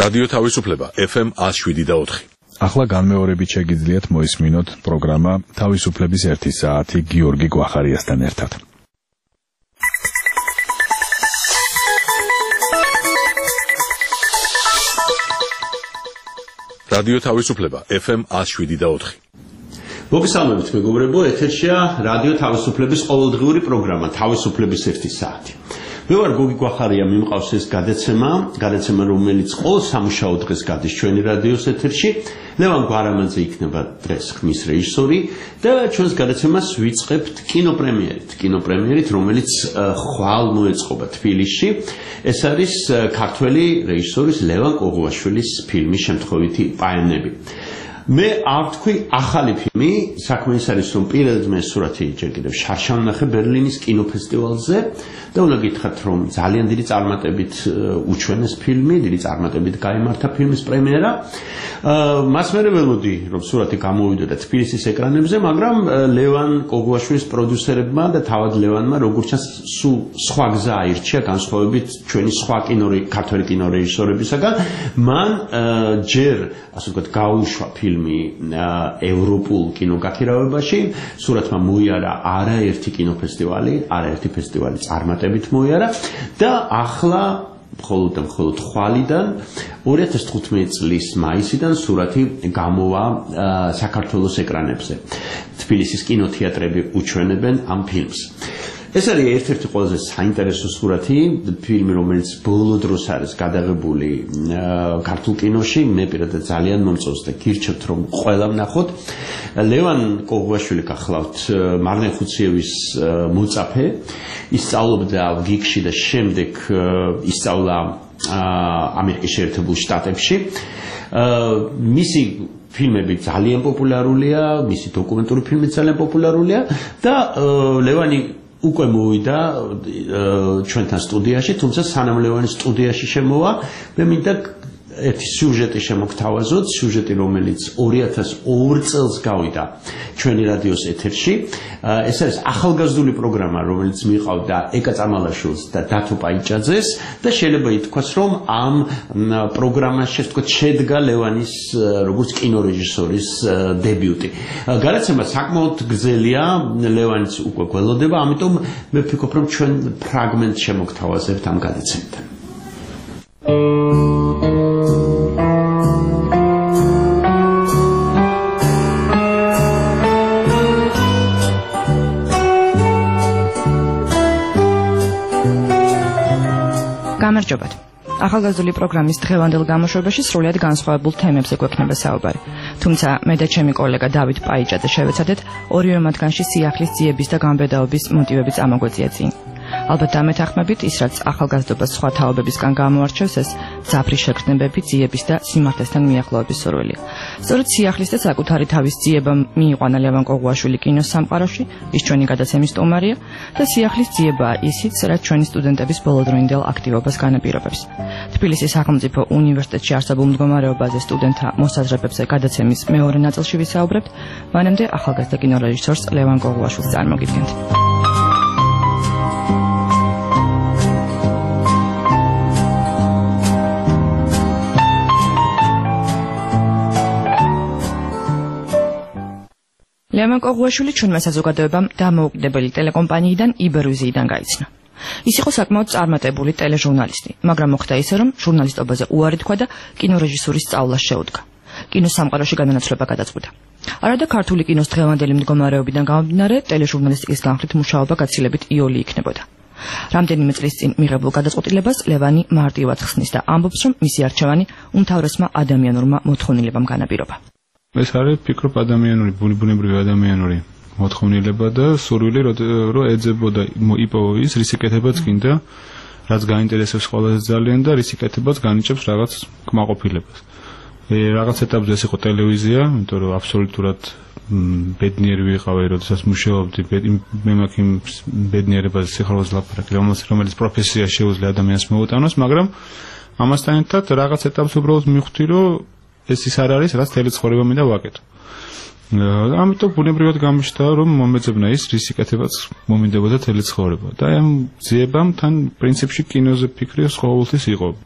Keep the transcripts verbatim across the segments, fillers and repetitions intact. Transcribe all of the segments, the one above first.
რადიო თავისუფლება ეფ ემ one oh seven point four. ახლა განმეორებით შეგიძლიათ მოისმინოთ პროგრამა თავისუფლების ერთი საათი გიორგი გვახარიასთან ერთად. რადიო თავისუფლება ეფ ემ one oh seven point four. მოგესალმებით მეგობრებო, ეთერშია რადიო თავისუფლების ყოველდღიური პროგრამა თავისუფლების ერთი საათი. მე ვარ გოგი გვახარია, მიმყავს ეს გადაცემა, გადაცემა რომელიც ყოველ სამუშაო დღეს გადის ჩვენი რადიოს ეთერში. ლევან გვარამაძე იქნება დღეს ხმის რეჟისორი და ჩვენს გადაცემას ვიწყებთ კინოპრემიერით, კინოპრემიერით, რომელიც ხვალ მოეწყობა თბილისში. ეს არის ქართველი რეჟისორის ლევან კოღუაშვილის ფილმის შემთხვევითი პაენები. მე არ თქვი ახალი ფილმი, საქმე ის არის, რომ პირველად მე სურათი ჯერ კიდევ შარშან ვნახე ბერლინის კინოფესტივალზე და უნდა გითხრათ, რომ ძალიან დიდი წარმატებით უჩვენეს ფილმი, დიდი წარმატებით გაიმართა ფილმის პრემიერა. მას მერე ველოდი, რომ სურათი გამოვიდა და თბილისის ეკრანებზე, მაგრამ ლევან კოღუაშვილის პროდიუსერებმა და თავად ლევანმა როგორც ჩანს სულ სხვა გზა აირჩია განსხვავებით ჩვენი სხვა კინორი ქართველი კინორეჟისორებისაგან. მან ჯერ ასე ვთქვათ გაუშვა ფილმი ევროპულ კინოგაქირავებაში, სურათმა მოიარა არაერთი კინოფესტივალი, არაერთი ფესტივალი წარმატებით მოიარა და ახლა მხოლოდ და მხოლოდ ხვალიდან ორი ათას თხუთმეტი წლის მაისიდან სურათი გამოვა საქართველოს ეკრანებზე. თბილისის კინოთეატრები უჩვენებენ ამ ფილმს. ეს არის ერთ-ერთი ყველაზე საინტერესო სურათი, ფილმი, რომელიც ბოლო დროს არის გადაღებული ქართულ კინოში. მე პირადად ძალიან მომწონს და გირჩევთ, რომ ყველა ვნახოთ. ლევან კოღუაშვილი გახლავთ მარნე ხუციევის მოწაფე, ისწავლობდა გიგში და შემდეგ ისწავლა ამერიკის შეერთებულ შტატებში. მისი ფილმები ძალიან პოპულარულია, მისი დოკუმენტური ფილმები ძალიან პოპულარულია და ლევანი უკვე მოვიდა ჩვენთან სტუდიაში, თუმცა სანამ ლევანის სტუდიაში შემოვა, მე მინდა ერთი სიუჟეტი შემოგთავაზოთ, სიუჟეტი, რომელიც ორი ათას ორი წელს გავიდა ჩვენი რადიოს ეთერში. ეს არის ახალგაზრდული პროგრამა, რომელიც მიყავდა ეკა წამალაშვილს და დათო პაიჭაძეს და შეიძლება ითქვას, რომ ამ პროგრამაში ასე ვთქვათ შედგა ლევანის როგორც კინორეჟისორის დებიუტი. გადაცემა საკმაოდ გრძელია, ლევანიც უკვე გველოდება, ამიტომ მე ვფიქრობ, რომ ჩვენ ფრაგმენტს შემოგთავაზებთ ამ გადაცემიდან. გამარჯობათ. ახალგაზრდული პროგრამის დღევანდელ გამოშვებაში სრულიად განსხვავებულ თემებზე გვექნება საუბარი. თუმცა მე და ჩემი კოლეგა დავით პაიჭაძე შევეცადეთ ორივე მათგანში სიახლის ძიების და განბედაობის მოტივები წამოგვეწია წინ. ალბათ დამეთანხმებით, ის რაც ახალგაზრდობას სხვა თაობებისგან გამოარჩევს, ეს ძაფრი შეგრძნებები, ძიების და სიმართლესთან მიახლოების სურვილია. სწორედ სიახლის და საკუთარი თავის ძიება მიიყვანა ლევან კოღუაშვილი კინოს სამყაროში, ის ჩვენი გადაცემის სტუმარია და სიახლის ძიებაა ისიც, რაც ჩვენი სტუდენტების ბოლოდროინდელ აქტივობას განაპირობებს. თბილისის სახელმწიფო უნივერსიტეტში არსებულ მდგომარეობაზე სტუდენტთა მოსაზრებებზე გადაცემის მეორე ნაწილში ვისაუბრებთ, მანამდე ახალგაზრდა კინორეჟისორს ლევან კოღუაშვილს წარმოგიდგენთ. ლევან კოღუაშვილი ჩვენმა საზოგადოებამ დამოუკიდებელი ტელეკომპანიიდან იბერვიზიიდან გაიცნო. ის იყო საკმაოდ წარმატებული ტელეჟურნალისტი, მაგრამ მოხდა ისე, რომ ჟურნალისტობაზე უარი თქვა და კინორეჟისურის სწავლას შეუდგა. კინოს სამყაროში განანაცვლება გადაწყვიტა. არადა ქართული კინოს დღევანდელი მდგომარეობიდან გამომდინარე, ტელეჟურნალისტიკის განხრით მუშაობა გაცილებით იოლი იქნებოდა. რამდენიმე წლის წინ მიღებულ გადაწყვეტილებას ლევანი მარტივად ხსნის და ამბობს, რომ მისი არჩევანი უმთავრესმა ადამიანურმა მოთხოვნილებამ განაპირობა. ეს არის ფიქრობ ადამიანური, ბუნებრივი ადამიანური მოთხოვნილება და სურვილი, რომ ეძებოდა იპოვო ის, რის იკეთებაც გინდა, რაც გაინტერესებს ყველაზე ძალიან და რის იკეთებაც განიჭებს რაღაც კმაყოფილებას. რაღაც ეტაპზე ეს იყო ტელევიზია, იმიტომ რომ აბსოლუტურად ბედნიერი ვიყავი, როდესაც მუშაობდი, მე მაქვს იმ ბედნიერებაზე სიხარულს ლაპარაკი, რომელიც პროფესია შეუძლია ადამიანს მოუტანოს, მაგრამ ამასთან ერთად რაღაც ეტაპზე უბრალოდ მივხვდი, რომ ეს ის არ არის, რაც თელი ცხოვრება მინდა ვაკეთო. ამიტომ ბუნებრივად გამოჩნდა, რომ მომეძებნა ის, რის იკეთებაც მომინდებოდა თელი ცხოვრება. და ამ ძიებამ თან პრინციპში კინოზე ფიქრი ყოველთვის იყო.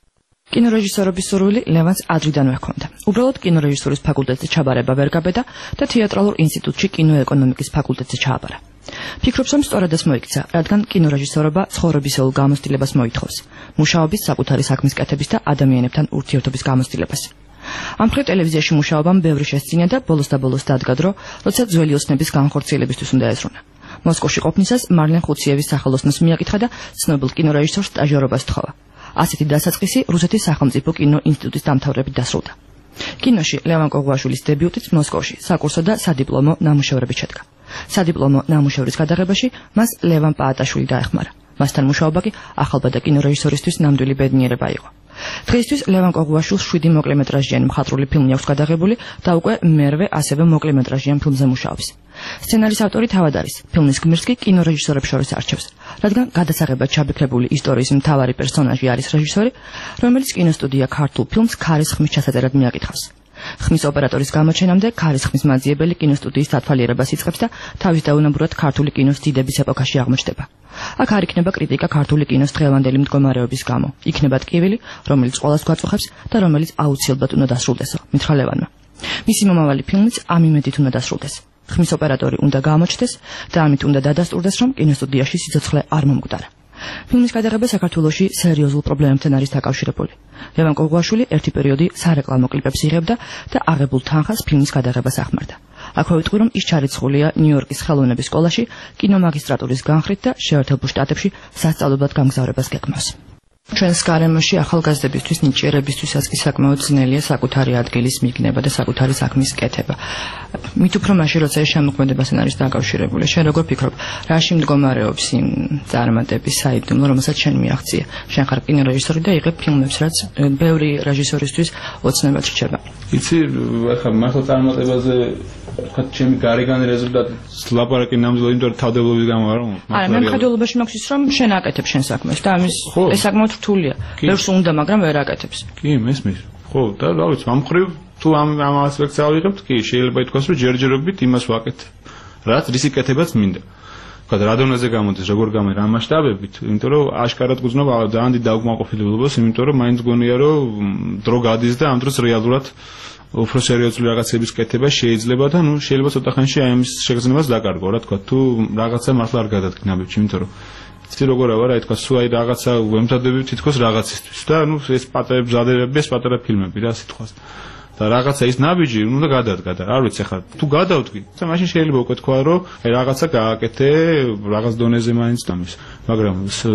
კინორეჟისორობის სურვილი ლევანს ადრიდანვე ჰქონდა. უბრალოდ კინორეჟისურის ფაკულტეტზე ჩაბარება ვერ გაბედა და თეატრალურ ინსტიტუტში კინოეკონომიკის ფაკულტეტზე ჩააბარა. ფიქრობს, რომ სწორადაც მოიქცა, რადგან კინორეჟისორობა ცხოვრებისეულ გამოცდილებას მოითხოვს, მუშაობის საკუთარი საქმის კეთების და ადამიანებთან ურთიერთობის გამოცდილებას. ამ მხრივ ტელევიზიაში მუშაობამ ბევრი შესწინა და ბოლოს და ბოლოს დადგა დრო, როცა ძველი ოცნების განხორციელებისთვის უნდა ეზრუნა. მოსკოვში ყოფნისას მარლენ ხუციევის სახელოსნოს მიაკითხა და ცნობილ კინორეჟისორს სტაჟიორობას თხოვა. ასეთი დასაწყისი რუსეთის სახელმწიფო კინო ინსტიტუტის დამთავრებით დასრულდა. კინოში ლევან კოღუაშვილის დებიუტით მოსკოვში საკურსო და სადიპლომო ნამუშევრები შედგა. სადიპლომო ნამუშევრის გადაღებაში მას ლევან პაატაშვილი დაეხმარა. მასთან მუშაობა კი ახალბადა კინორეჟისორისთვის ნამდვილი ბედნიერება იყო. დღეისთვის ლევან კოღუაშვილს შვიდი მოკლემეტრაჟიანი მხატვრული ფილმი აქვს გადაღებული და უკვე მერვე ასევე მოკლემეტრაჟიან ფილმზე მუშაობს. სცენარის ავტორი თავად არის, ფილმის გმირს კი კინორეჟისორებს შორის არჩევს, რადგან გადასაღებად ჩაბექრებული ისტორიის მთავარი პერსონაჟი არის რეჟისორი, რომელიც კინოსტუდია ქართულ ფილმს ქარის ხმის ჩასაწერად მიაკითხავს. ხმის ოპერატორის გამოჩენამდე ქარის ხმის მაძიებელი კინოსტუდიის დათვალიერებას იწყებს და თავის დაუნაბურად ქართული კინოს დიდების ეპოქაში აღმოჩნდება. აქ არ იქნება კრიტიკა ქართული კინოს დღევანდელი მდგომარეობის გამო. იქნება ტკივილი, რომელიც ყველას გვაწუხებს და რომელიც აუცილებლად უნდა დასრულდეს, მითხრა ლევანმა. მისი მომავალი ფილმიც ამ იმედით უნდა დასრულდეს. ხმის ოპერატორი უნდა გამოჩნდეს და ამით უნდა დადასტურდეს, რომ კინოსტუდიაში სიცოცხლე არ მომკვდარა. ფილმის გადაღება საქართველოში სერიოზულ პრობლემებთან არის დაკავშირებული. ლევან კოღუაშვილი ერთი პერიოდი სარეკლამო კლიპებს იღებდა და აღებულ თანხას ფილმის გადაღებას ახმარდა. აქვე ვიტყვი, რომ ის ჩარიცხულია ნიუ-იორკის ხელოვნების სკოლაში კინომაგისტრატურის განხრით და შეერთებულ შტატებში სასწავლებლად გამგზავრებას გეგმავს. ჩვენს გარემოში ახალგაზრდებისთვის ნიჭიერებისთვისაც კი საკმაოდ ძნელია საკუთარი ადგილის მიგნება და საკუთარი საქმის კეთება. მით უფრო მაშინ, როცა ეს შემოქმედებასთან არის დაკავშირებული. შენ როგორ ფიქრობ, რაში მდგომარეობს იმ წარმატების საიდუმლო, რომელსაც შენ მიაღწია? შენ ხარ კინორეჟისორი და იღებ ფილმებს, რაც ბევრი რეჟისორისთვის ოცნებად რჩება. იცი, ახლა მართლა წარმატებაზე ვთქვათ, ჩემი გარეგანი რეზულტატი ლაპარაკი ნამდვილად იმიტომ თავდებლობის გამო არ ვარ. არა, მე მხედველობაში მაქვს ის, რომ შენ აკეთებ შენ საქმეს და ამის ეს საკმაოდ რთულია. ბევრს უნდა, მაგრამ ვერ აკეთებს. კი, მესმის. ხო, და რა ვიცი, ამ ხრივ თუ ამ ამ ასპექტს ავიღებთ, კი, შეიძლება ითქვას, რომ ჯერჯერობით იმას ვაკეთებ, რაც რისიკეთებაც მინდა. ვთქვათ, რა დონეზე გამოდის, როგორ გამოდის, რა მასშტაბებით, იმიტომ რომ აშკარად გძნობა ძალიან დიდ დაუკმაყოფილებას, იმიტომ რომ მაინც გონია, რომ დრო გადის და ამ დროს რეალურად უფრო სერიოზული რაღაცების კეთება შეიძლება და ნუ შეიძლება ცოტა ხანში აი ამის შეგრძნებას დაკარგო, რა თქვა, თუ რაღაცა მართლა არ გადადგა ნაბიჯი, იმიტომ რომ იცი როგორა ვარ, აი თქვა, სულ აი რაღაცა ვემზადები თითქოს რაღაცისთვის და ნუ ეს პატარა მზადებები, ეს პატარა ფილმები რა სიტყვას. და რაღაცა ის ნაბიჯი უნდა გადადგა და არ ვიცი ხა თუ გადავდგი, და მაშინ შეიძლება უკვე თქვა, რომ აი რაღაცა გააკეთე, რაღაც დონეზე მაინც დამის. მაგრამ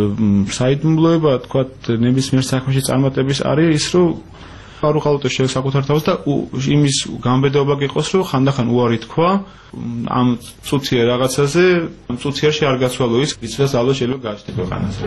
საიდუმლოება თქვა ნებისმიერ საქმეში წარმატების არის ის, რომ არ უხალოდო შე საკუთარ თავს და იმის გამბედაობა გიყოს, რომ ხანდახან უარი თქვა ამ წუთია რაღაცაზე, ამ წუთიაში არ გაცვალო ის, იცის ალბათ შეიძლება გაჩნდეს ქვეყანაზე.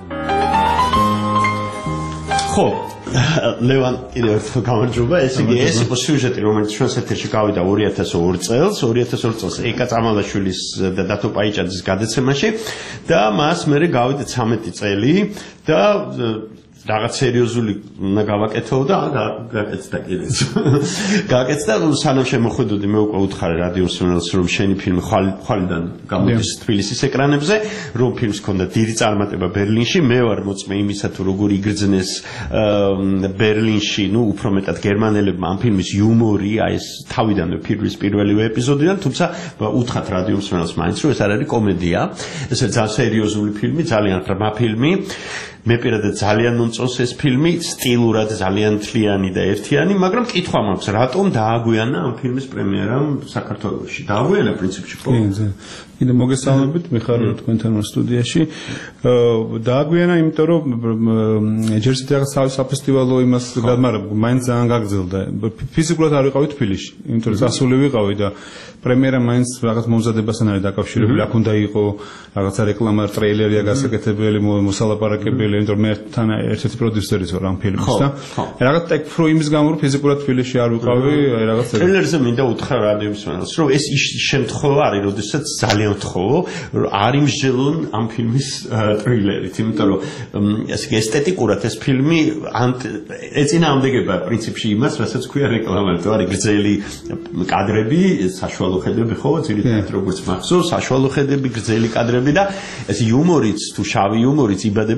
ხო, ლევან კიდევ ერთხელ გამარჯობა. ეს იგი ეს იყო სიუჟეტი, რომელიც ჩვენს ეთერში გავიდა ორი ათას ორი წელს, ორი ათას ორი წელს ეკა წამალაშვილის და დათო პაიჭაძის გადაცემაში და მას მერე გავიდა ცამეტი წელი და რაღაც სერიოზული უნდა გავაკეთო და გააკეთდა კიდეც. გააკეთდა, სანამ შემოხვედოდი მე უკვე უთხარი რადიო მსმენელს, რომ შენი ფილმი ხვალიდან გამოდის თბილისის ეკრანებზე, რომ ფილმს ჰქონდა დიდი წარმატება ბერლინში, მე ვარ მოწმე იმისა, თუ როგორ იგრძნეს ბერლინში, ნუ უფრო მეტად გერმანელებმა ამ ფილმის იუმორი, აი ეს თავიდანვე ფილმის პირველივე ეპიზოდიდან, თუმცა უთხართ რადიო მსმენელს მაინც, რომ ეს არ არის კომედია, ეს ძალიან სერიოზული ფილმი, ძალიან ღრმა ფილმი. მე პირადად ძალიან მომწონს ეს ფილმი, სტილურად ძალიან თლიანი და ერთიანი, მაგრამ კითხვა მაქვს, რატომ დააგვიანა ამ ფილმის პრემიერამ საქართველოში? დააგვიანა პრინციპში ხო? კი, კიდე მოგესალმებით, მე ხარ თქვენთან სტუდიაში. დააგვიანა, იმიტომ რომ ჯერ ისეთი რაღაც საფესტივალო იმას გადმარებ, მაინც ძალიან გაგრძელდა. ფიზიკურად არ ვიყავი თბილისში, იმიტომ რომ სასული ვიყავი და პრემიერა მაინც რაღაც მომზადებასთან არის დაკავშირებული. აქ უნდა იყო რაღაცა რეკლამა, ტრეილერია გასაკეთებელი, მოსალაპარაკებელი, იმიტომ რომ მე თან ერთ-ერთი პროდიუსერი ვარ ამ ფილმის და რაღაც ტექფრო იმის გამო რომ ფიზიკურად თბილისში არ ვიყავი, აი რაღაც ტრეილერზე მინდა უთხრა რადიო მსმენელს, რომ ეს ის შემთხვევა არის, როდესაც ძალიან ვთხოვო, რომ არ იმსჯელონ ამ ფილმის ტრეილერით, იმიტომ რომ ესე იგი ესთეტიკურად ეს ფილმი ეწინააღმდეგება პრინციპში იმას, რასაც ქვია რეკლამა, თუ არის გრძელი კადრები, საშუალო ხედები ხო, ძირითადად როგორც მახსოვს, საშუალო ხედები, გრძელი კადრები და ეს იუმორიც თუ შავი იუმორიც იბადება ნელ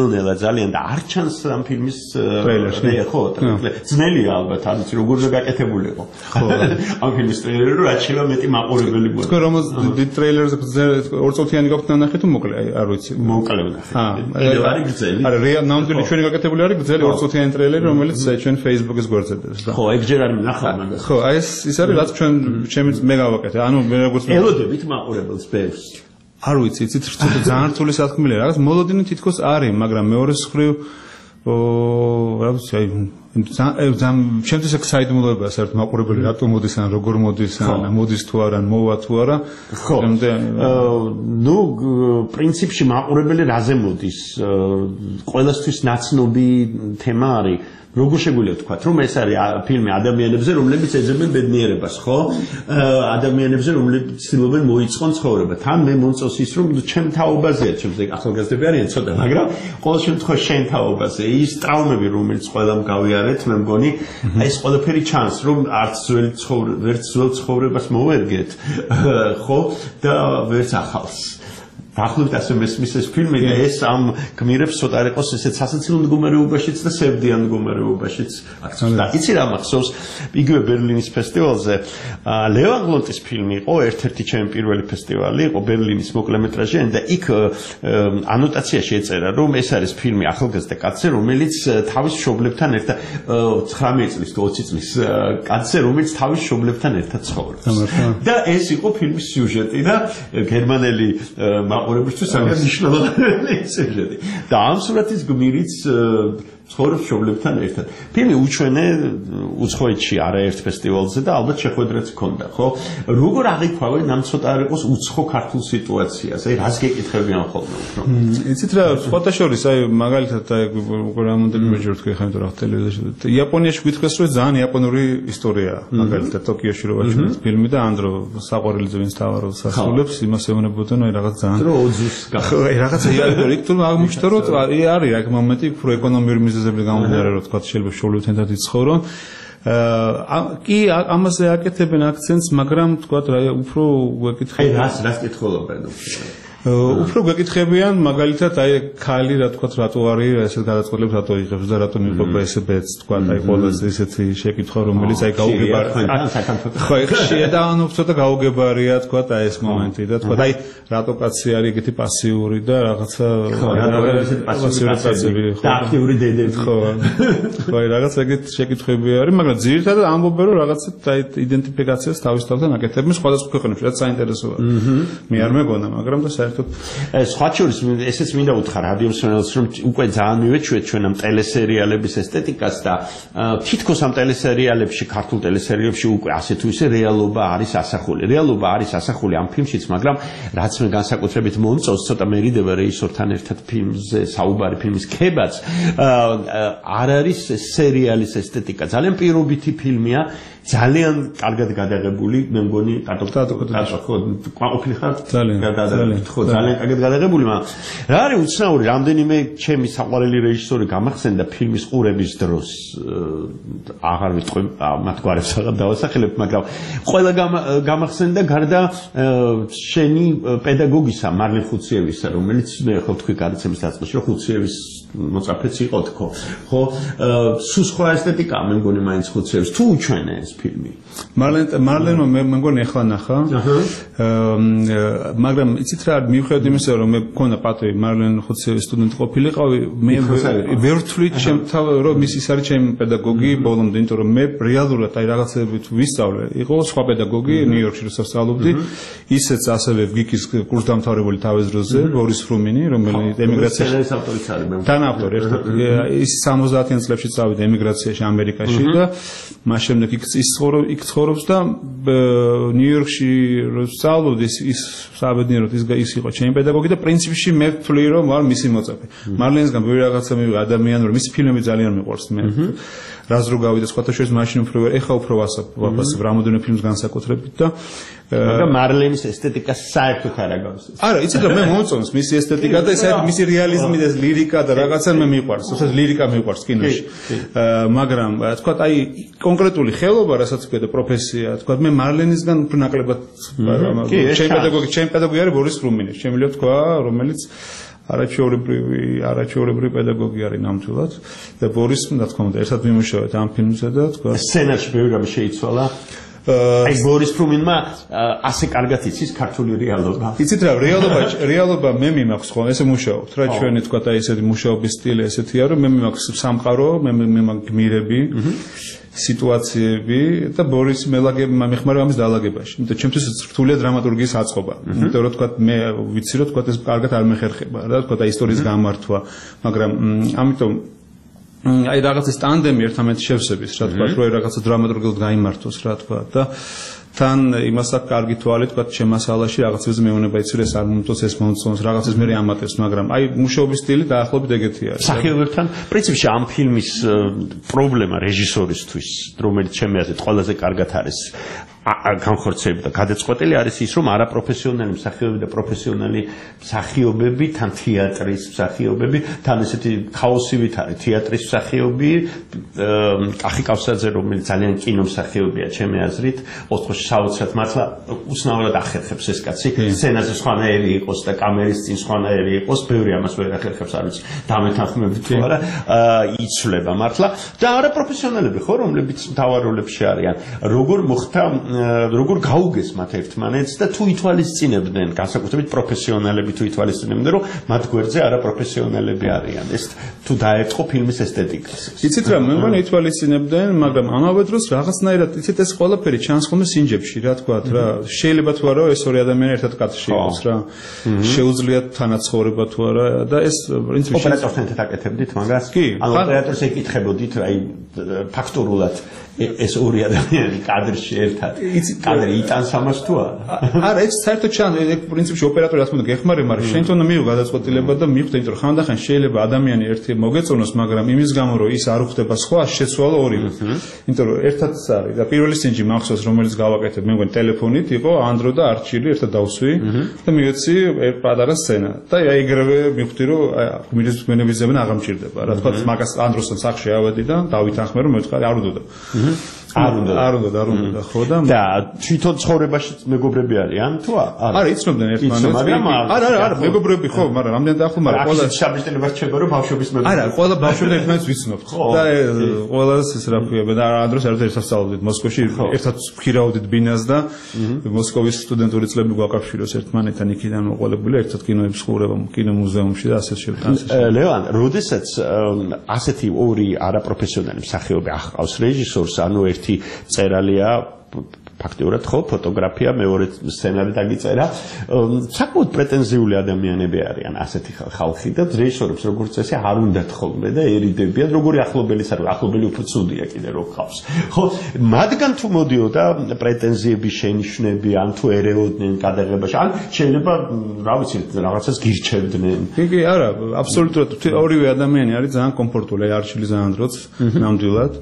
ნელ-ნელა ძალიან და არ ჩანს ამ ფილმის ტრეილერში. ხო, ძნელია ალბათ, არ ვიცი როგორ გაკეთებულიყო. ხო, ამ ფილმის ტრეილერი რომ რაც შეიძლება მეტი მაყურებელი მოდი. თქო რომ დიდ ტრეილერზე ორწუთიანი გაქვთ ნახეთ თუ მოკლე, არ ვიცი. მოკლე ვნახეთ. აა, არის გრძელი. არა, რეალ ნამდვილი ჩვენი გაკეთებული არის გრძელი ორწუთიანი ტრეილერი, რომელიც ჩვენ Facebook-ზე გვერდზედებს და. ხო, ეგ ჯერ არ მინახავ მაგას. ხო, აი ეს ის არის რაც ჩვენ ჩემი მე გავაკეთე. ანუ მე როგორც ელოდებით მაყურებელს ბევს. არ ვიცი, იცით რცხვი ძალიან რთული სათქმელია, რაღაც მოლოდინი თითქოს არის, მაგრამ მეორე მხრივ ო რა ვიცი, აი ზამ ჩემთვის ეგ საიდუმლოებაა საერთოდ მაყურებელი რატო მოდის ან როგორ მოდის ან მოდის თუ არა, მოვა თუ არა. ხო. ნუ პრინციპში მაყურებელი რაზე მოდის? ყველასთვის ნაცნობი თემა არის. როგორ შეგვიძლია თქვა, რომ ეს არის ფილმი ადამიანებზე, რომლებიც ეძებენ ბედნიერებას, ხო? ადამიანებზე, რომლებიც ცდილობენ მოიწყონ ცხოვრება. თან მე მომწონს ის, რომ ჩემ თაობაზეა, ჩემზე ახალგაზრდები არიან ცოტა, მაგრამ ყოველ შემთხვევაში შენ თაობაზე, ის ტრავმები, რომელიც ყველამ გავიარეთ, მე მგონი, აი ეს ყველაფერი ჩანს, რომ არც ძველი ცხოვრება, ვერც ძველ ცხოვრებას მოვერგეთ, ხო? და ვერც ახალს. ახლობთ ასე მესმის ეს ფილმი და ეს ამ გმირებს ცოტა არ იყოს ესეც სასაცილო მდგომარეობაშიც და სევდიან მდგომარეობაშიც აქცევს. და იცი რა მახსოვს, იგივე ბერლინის ფესტივალზე ლევან გლონტის ფილმი იყო, ერთ-ერთი ჩემი პირველი ფესტივალი იყო ბერლინის მოკლემეტრაჟიანი და იქ ანოტაციაში ეწერა, რომ ეს არის ფილმი ახალგაზრდა კაცზე, რომელიც თავის მშობლებთან ერთად ცხრამეტ წლის თუ ოცი წლის კაცზე, რომელიც თავის მშობლებთან ერთად ცხოვრობს. და ეს იყო ფილმის სიუჟეტი და გერმანელი მაყურებელთვის ძალიან მნიშვნელოვანი სიუჟეტი. და ამ სურათის გმირიც ცხოვრობს მშობლებთან ერთად. ფილმი უჩვენე უცხოეთში არაერთ ფესტივალზე და ალბათ შეხვედრაც ჰქონდა, ხო? როგორ აღიქვავენ ამ ცოტა არ იყოს უცხო ქართულ სიტუაციას? აი რას გეკითხებიან ხოლმე უფრო? იცით რა, სხვათა შორის, აი მაგალითად აი რამოდენიმე მეჯერ თქვი ხომ რა ტელევიზიაში. იაპონიაში გითხრეს რომ ძალიან იაპონური ისტორიაა, მაგალითად ტოკიოში რო ვაჩვენეთ ფილმი და ანდრო საყვარელიძე ვინც თავარობს ასრულებს, იმას ეუბნებოდნენ აი რაღაც ძალიან. რო ოძუს ხო, აი რაღაცა იქ თუ აღმოჩნდა რომ არის აქ მომენტი უფრო ეკონომიური მიზეზები გამომდინარე რომ თქვა შეიძლება შოულებთან ერთად იცხოვრო. აა კი ამაზე აკეთებენ აქცენტს, მაგრამ თქვა რა უფრო ვეკითხე. აი რას რას კითხულობენ უფრო? უფრო გეკითხებიან მაგალითად აი ქალი რა თქვა რატო არის ესეთ გადაწყვეტილებს რატო იღებს და რატო მიყვება ესე ბეც თქვა აი ყველაზე ესეთი შეკითხვა რომელიც აი გაუგებარი ხო ხშირია და ანუ ცოტა გაუგებარია თქვა აი ეს მომენტი და თქვა აი რატო კაცი არის ეგეთი პასიური და რაღაცა პასიური და აქტიური დედები ხო ხო აი რაღაც ეგეთ შეკითხვები არის მაგრამ ძირითადად ამბობენ რომ რაღაცა აი იდენტიფიკაციას თავის თავთან აკეთებენ სხვადასხვა ქვეყნებში რაც საინტერესოა მე არ მეგონა მაგრამ და სხვა შორის ესეც მინდა უთხრა რადიო მსმენელს რომ უკვე ძალიან მივეჩვეთ ჩვენ ამ ტელესერიალების ესთეტიკას და თითქოს ამ ტელესერიალებში ქართულ ტელესერიალებში უკვე ასე თუ ისე რეალობა არის ასახული რეალობა არის ასახული ამ ფილმშიც მაგრამ რაც მე განსაკუთრებით მომწონს ცოტა მერიდება რეჟისორთან ერთად ფილმზე საუბარი ფილმის ქებაც არ არის სერიალის ესთეტიკა ძალიან პირობითი ფილმია ძალიან კარგად გადაღებული მე მგონი კატო ხო ყოფილი ხარ ძალიან ძალიან ხო ძალიან კარგად გადაღებული მაგრამ რა არის უცნაური რამდენიმე ჩემი საყვარელი რეჟისორი გამახსენდა ფილმის ყურების დროს აღარ ვიტყვი მათ გვარებს აღარ დავასახელებ მაგრამ ყველა გამახსენდა გარდა შენი პედაგოგისა მარლენ ხუციევისა რომელიც მე ხო თქვი გადაცემის დაწყებაში რომ ხუციევის მოწაფეც იყო თქო ხო სულ სხვა ესთეტიკაა მე მგონი მაინც ხუციევის თუ უჩვენე ეს ფილმი მარლენ მარლენმა მე მგონი ახლა ნახა მაგრამ იცით რა მივხვდი იმისა რომ მე მქონდა პატივი მარლენ ხუციევის სტუდენტი ყოფილიყავი მე ვერ ვთვლი ჩემ თავ რომ ის ის არის ჩემი პედაგოგი ბოლომდე იმიტომ რომ მე რეალურად აი რაღაცებით ვისწავლე იყო სხვა პედაგოგი ნიუ-იორკში როცა სწავლობდი ისეც ასევე გიკის კურსდამთავრებული თავის დროზე ბორის ფრუმინი რომელიც ემიგრაციაში ავტორიც არის მე თანავტორი ერთად ის სამოცდაათიან წლებში წავიდა ემიგრაციაში ამერიკაში და მას შემდეგ იქ იქ ცხოვრობს და ნიუ-იორკში რო სწავლობდი ის საბედნიეროდ ის ის იყო ჩემი პედაგოგი და პრინციპში მე ვთვლი რომ ვარ მისი მოწაფე მარლენსგან ბევრი რაღაცა მივიღე ადამიანური მისი ფილმები ძალიან მიყვარს მე რას რო გავიდა სხვათა შორის მაშინ უფრო ეხა უფრო ვაფასებ რამოდენიმე ფილმს განსაკუთრებით და მაგრამ მარლენის ესთეტიკა საერთოდ არ აგავს არა იცით რა მე მომწონს მისი ესთეტიკა და ეს მისი რეალიზმი და ლირიკა და რაღაცა მე მიყვარს უბრალოდ ლირიკა მიყვარს კინოში მაგრამ თქვა აი კონკრეტული ხელობა რასაც ქვია და პროფესია თქვა მე მარლენისგან უფრო ნაკლებად ჩემი პედაგოგი ჩემი პედაგოგი არის ბორის ფრუმინი შემიძლია თქვა რომელიც არაჩვეულებრივი არაჩვეულებრივი პედაგოგი არის ნამდვილად და ბორისმა რა თქმა უნდა ერთად ვიმუშავეთ ამ ფილმზე და თქვა სცენარში ბევრი რამე შეიცვალა აი ბორის ფრუმინმა ასე კარგად იცის ქართული რეალობა. იცით რა, რეალობა რეალობა მე მიმაქვს ხო, ესე მუშაობთ რა ჩვენი თქვა და ესეთი მუშაობის სტილი ესეთია რომ მე მიმაქვს სამყარო, მე მე მაქვს გმირები, სიტუაციები და ბორის მელაგები მეხმარება ამის დაალაგებაში. იმიტომ ჩემთვის რთულია დრამატურგიის აწყობა. იმიტომ რომ თქვა მე ვიცი რომ თქვა ეს კარგად არ მეხერხება რა, თქვა და ისტორიის გამართვა, მაგრამ ამიტომ აი რაღაცა სტანდემი ერთმანეთს შევსების, რა თქვა, რომ რაღაცა დრამატურგიულად გაიმართოს, რა თქვა და თან იმას აქვს კარგი თვალი, თქვა, შემასალაში რაღაცებზე მეუბნება იცი რომ ეს არ მომწონს, ეს მომწონს, რაღაცას მე ამატებს, მაგრამ აი მუშაობის სტილი დაახლოებით ეგეთი არის. სახიობებთან პრინციპში ამ ფილმის პრობლემა რეჟისორისთვის, რომელიც ჩემი აზრით ყველაზე კარგად არის განხორციელებული და გადაწყვეტილი არის ის, რომ არაპროფესიონალი მსახიობები და პროფესიონალი მსახიობები, თან თეატრის მსახიობები, თან ესეთი ქაოსივით არის თეატრის მსახიობი, კახი კავსაძე, რომელიც ძალიან კინომსახიობია, ჩემი აზრით, ოთხში საოცრად მართლა უცნაურად ახერხებს ეს კაცი, სცენაზე სხვანაირი იყოს და კამერის წინ სხვანაირი იყოს, ბევრი ამას ვერ ახერხებს, არ ვიცი, დამეთანხმებით თუ არა, იცვლება მართლა და არაპროფესიონალები ხო, რომლებიც მთავარ როლებში არიან, როგორ მოხდა როგორ გაუგეს მათ ერთმანეთს და თუ ითვალისწინებდნენ განსაკუთრებით პროფესიონალები თუ ითვალისწინებდნენ რომ მათ გვერდზე არაპროფესიონალები არიან ეს თუ დაერწყო ფილმის ესთეტიკას იცით რა მე მგონი ითვალისწინებდნენ მაგრამ ამავე დროს რაღაცნაირად იცით ეს ყველაფერი ჩანს ხოლმე სინჯებში რა თქვათ რა შეიძლება თუ არა ეს ორი ადამიანი ერთად კადრში იყოს რა შეუძლიათ თანაცხოვრება თუ არა და ეს პრინციპში ოპერატორთან ერთად აკეთებდით მაგას ანუ ოპერატორს ეკითხებოდით რა ფაქტურულად ეს ორი ადამიანი კადრში ერთად კადრი იტანს ამას თუ არა არა ეს საერთოდ ჩან ეგ პრინციპში ოპერატორი ასე უნდა გეხმარე მაგრამ შენ თვითონ მიიღო გადაწყვეტილება და მიხვდე იმიტომ რომ ხანდახან შეიძლება ადამიანი ერთი მოგეწონოს მაგრამ იმის გამო რომ ის არ უხდება სხვა შეცვალა ორივე იმიტომ რომ ერთად არის და პირველი სინჯი მახსოვს რომელიც გავაკეთებ მე მგონი ტელეფონით იყო ანდრო და არჩილი ერთად დავსვი და მივეცი პატარა სცენა და აი ეგრევე მიხვდი რომ გმირის მენებიზებენ აღარ მჭირდება რა თქვა მაგას ანდროსთან სახში ავედი და დავითანხმე რომ მეთხარი არ უდოდა არ უნდა არ უნდა არ უნდა ხო და და თვითონ ცხოვრებაში მეგობრები არიან თუ არა არა იცნობდნენ ერთმანეთს მაგრამ არა არა არა მეგობრები ხო მაგრამ რამდენი დაახლოებით მაგრამ ყველა შაბიშტელება რჩება რომ ბავშვობის მეგობრები არა ყველა ბავშვები ერთმანეთს ვიცნობთ და ყველას ეს რა ქვია და ამ დროს ერთად სასწავლობდით მოსკოვში ერთად ვქირავდით ბინას და მოსკოვის სტუდენტური წლები გვაკავშიროს ერთმანეთთან იქიდან მოყოლებული ერთად კინოებს ხურება კინომუზეუმში და ასე შევტანს ლევან როდესაც ასეთი ორი არაპროფესიონალი მსახიობი ახყავს რეჟისორს ანუ ერთი წერალია ფაქტიურად ხო ფოტოგრაფია მეორე სცენარი დაგიწერა საკმაოდ პრეტენზიული ადამიანები არიან ასეთი ხალხი და რეჟისორებს როგორც წესი არ უნდათ ხოლმე და ერიდებიან როგორი ახლობელის არ ახლობელი უფრო ცუდია კიდე რო ხავს ხო მათგან თუ მოდიოდა პრეტენზიები შენიშვნები ან თუ ერეოდნენ გადაღებაში ან შეიძლება რა ვიცი რაღაცას გირჩევდნენ კი კი არა აბსოლუტურად ორივე ადამიანი არის ძალიან კომფორტული არჩილი ძალიან დროც ნამდვილად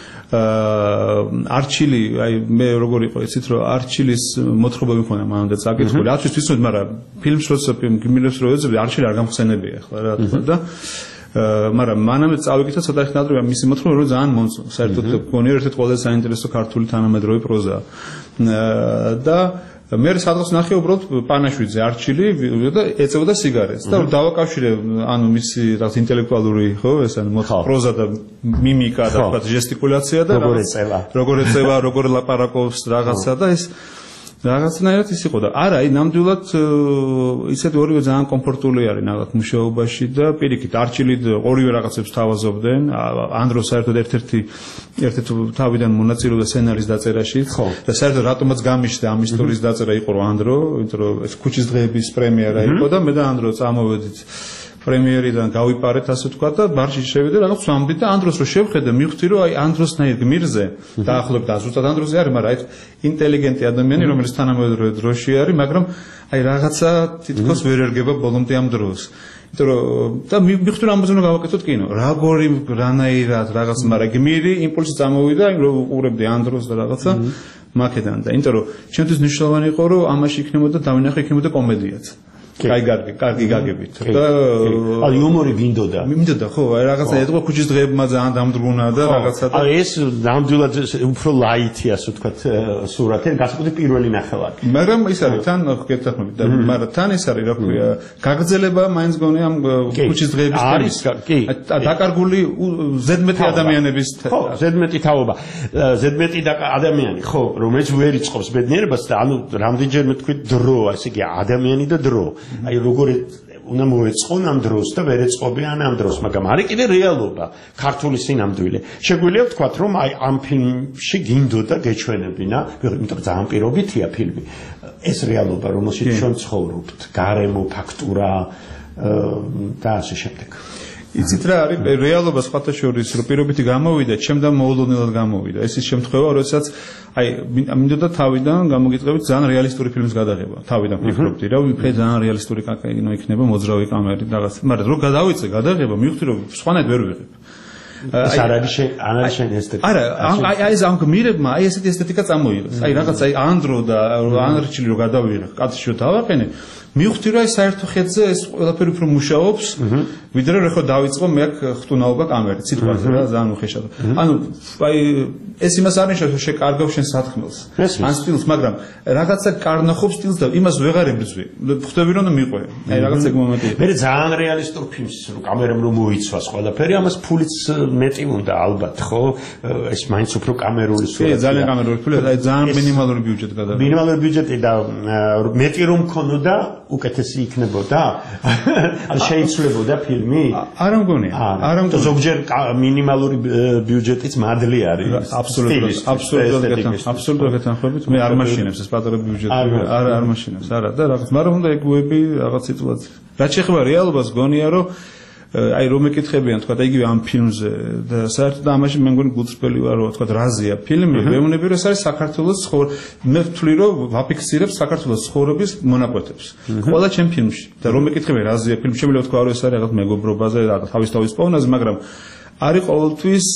არჩილი აი მე როგორ იყო იცით რომ არჩილის მოთხრობა მქონდა მანამდე წაკითხული არჩილის ვიცნობ მაგრამ ფილმს როცა გიმილებს რო ეძებდი არჩილი არ გამხსენებია ხო რა თქმა და მაგრამ მანამდე წავიკითხა ცოტა ხნ ადრე მისი მოთხრობა რო ძალიან მომწონს საერთოდ მგონი ერთ-ერთი ყველაზე საინტერესო ქართული თანამედროვე პროზა და მე სადღაც ნახე უბრალოდ პანაშვიძე არჩილი და ეწევოდა სიგარეტს და დავაკავშირე ანუ მისი რაღაც ინტელექტუალური ხო ეს ანუ პროზა და მიმიკა და თქვა ჟესტიკულაცია და როგორ ეწევა როგორ ეწევა როგორ ლაპარაკობს რაღაცა და ეს რაღაცნაირად ის იყო და არა აი ნამდვილად ისეთი ორივე ძალიან კომფორტული არის ნახოთ მუშაობაში და პირიქით არჩილი ორივე რაღაცებს თავაზობდნენ ანდრო საერთოდ ერთ-ერთი ერთ-ერთი თავიდან მონაწილეობდა სცენარის დაწერაში და საერთოდ რატომაც გამიშდა ამ ისტორიის დაწერა იყო რომ ანდრო იმიტომ რომ ეს ქუჩის დღეების პრემიერა იყო და მე და ანდრო წამოვედით პრემიერიდან გავიპარეთ ასე თქვა და ბარში შევიდე რაღაც ვამდით და ანდროს რო შევხედე მივხვდი რომ აი ანდროსნაირ გმირზე დაახლოებით და ზუსტად ანდროზე არის მაგრამ აი ინტელიგენტი ადამიანი რომელიც თანამედროვე დროში არის მაგრამ აი რაღაცა თითქოს ვერ ერგება ბოლომდე ამ დროს იმიტომ რომ და მივხვდი რომ ამაზე უნდა გავაკეთოთ კინო როგორი რანაირად რაღაც მაგრამ გმირი იმპულსი წამოვიდა რომ უყურებდი ანდროს და რაღაცა მაკედან და იმიტომ რომ ჩემთვის მნიშვნელოვანი იყო რომ ამაში იქნებოდა დავინახე იქნებოდა კომედიაც კაი გარგი, კარგი გაგებით. და აი იუმორი გინდოდა. მინდოდა ხო, აი რაღაცა ეთქვა ქუჩის დღეებმა ძალიან დამძრგუნა და რაღაცა და აი ეს ნამდვილად უფრო ლაითი ასე ვთქვათ სურათი, განსაკუთრებით პირველი ნახევარი. მაგრამ ის არის თან გეთახმებით და მაგრამ თან ის არის რა ქვია, გაგრძელება მაინც გონი ამ ქუჩის დღეების არის კი. დაკარგული ზედმეტი ადამიანების ხო, ზედმეტი თაობა. ზედმეტი ადამიანი, ხო, რომელიც ვერ იწყობს ბედნიერებას და ანუ რამდენჯერმე თქვი დრო, ასე იგი ადამიანი და დრო. აი როგორი უნდა მოეწყონ ამ დროს და ვერ ეწყობიან ამ დროს, მაგრამ არის კიდე რეალობა, ქართული სინამდვილე. შეგვიძლია ვთქვათ, რომ აი ამ ფილმში გინდოდა გეჩვენებინა, იმიტომ რომ ძალიან პირობითია ფილმი. ეს რეალობა, რომელშიც ჩვენ ცხოვრობთ, გარემო, ფაქტურა და ასე შემდეგ. იცით რა არის რეალობა სხვათა შორის რომ პირობითი გამოვიდა, ჩემდა მოულოდნელად გამოვიდა. ეს ის შემთხვევა, როდესაც აი მინდოდა თავიდან გამოგიწყებით ძალიან რეალისტური ფილმის გადაღება. თავიდან ვფიქრობდი რა, ვიფრე ძალიან რეალისტური კინო იქნება, მოძრავი კამერით რაღაც. მაგრამ რო გადავიწე გადაღება, მივხვდი რომ სხვანაირად ვერ ვიღებ. ეს არ არის შენ, არ არის შენ ესთეტიკა. არა, აი აი ეს ამ გმირებმა აი ესეთი ესთეტიკა წამოიღეს. აი რაღაც აი ანდრო და ანრჩილი რო გადავიღე, კაცში რო დავაყენე, მივხვდი რომ საერთო ხედზე ეს ყველაფერი უფრო მუშაობს, ვიდრე რომ ხო დავიწყო მე აქ ხტუნაობა კამერით, სიტყვაზე რა, ძალიან უხეშად. ანუ აი ეს იმას არ ნიშნავს რომ შეკარგავ შენ სათხმელს. ან სტილს, მაგრამ რაღაცა კარნახობ სტილს და იმას ვეღარ ებრძვი. ხვდები რომ მიყვე. აი რაღაცა ეგ მომენტია. მე ძალიან რეალისტურ ფილმს რო კამერამ რომ მოიცვას ყველაფერი, ამას ფულიც მეტი უნდა ალბათ, ხო? ეს მაინც უფრო კამერული სურათია. კი, ძალიან კამერული ფილმი, აი ძალიან მინიმალური ბიუჯეტი გადავიდა. მინიმალური ბიუჯეტი და მეტი რომ მქონოდა უკეთესი იქნებოდა? ან შეიცვლებოდა ფილმი? არა მგონია. არა მგონია. ზოგჯერ მინიმალური ბიუჯეტიც მადლი არის. აბსოლუტურად, აბსოლუტურად, აბსოლუტურად გეთანხმებით. მე არ მაშინებს ეს პატარა ბიუჯეტი. არა, არ მაშინებს, არა და რაღაც, მაგრამ უნდა ეგუები რაღაც სიტუაცია. რაც შეეხება რეალობას, გონია რომ აი რომ ეკითხებიან თქვა და იგივე ამ ფილმზე და საერთოდ ამაში მე მგონი გულწრფელი ვარ რომ თქვა რაზეა ფილმი, მეუბნები რომ ეს არის საქართველოს ცხოვრ მე ვთვლი რომ ვაფიქსირებ საქართველოს ცხოვრების მონაკვეთებს. ყველა ჩემ ფილმში და რომ ეკითხებიან რაზეა ფილმი, შემიძლია თქვა რომ ეს არის რაღაც მეგობრობაზე, რაღაც თავისთავის პოვნაზე, მაგრამ არის ყოველთვის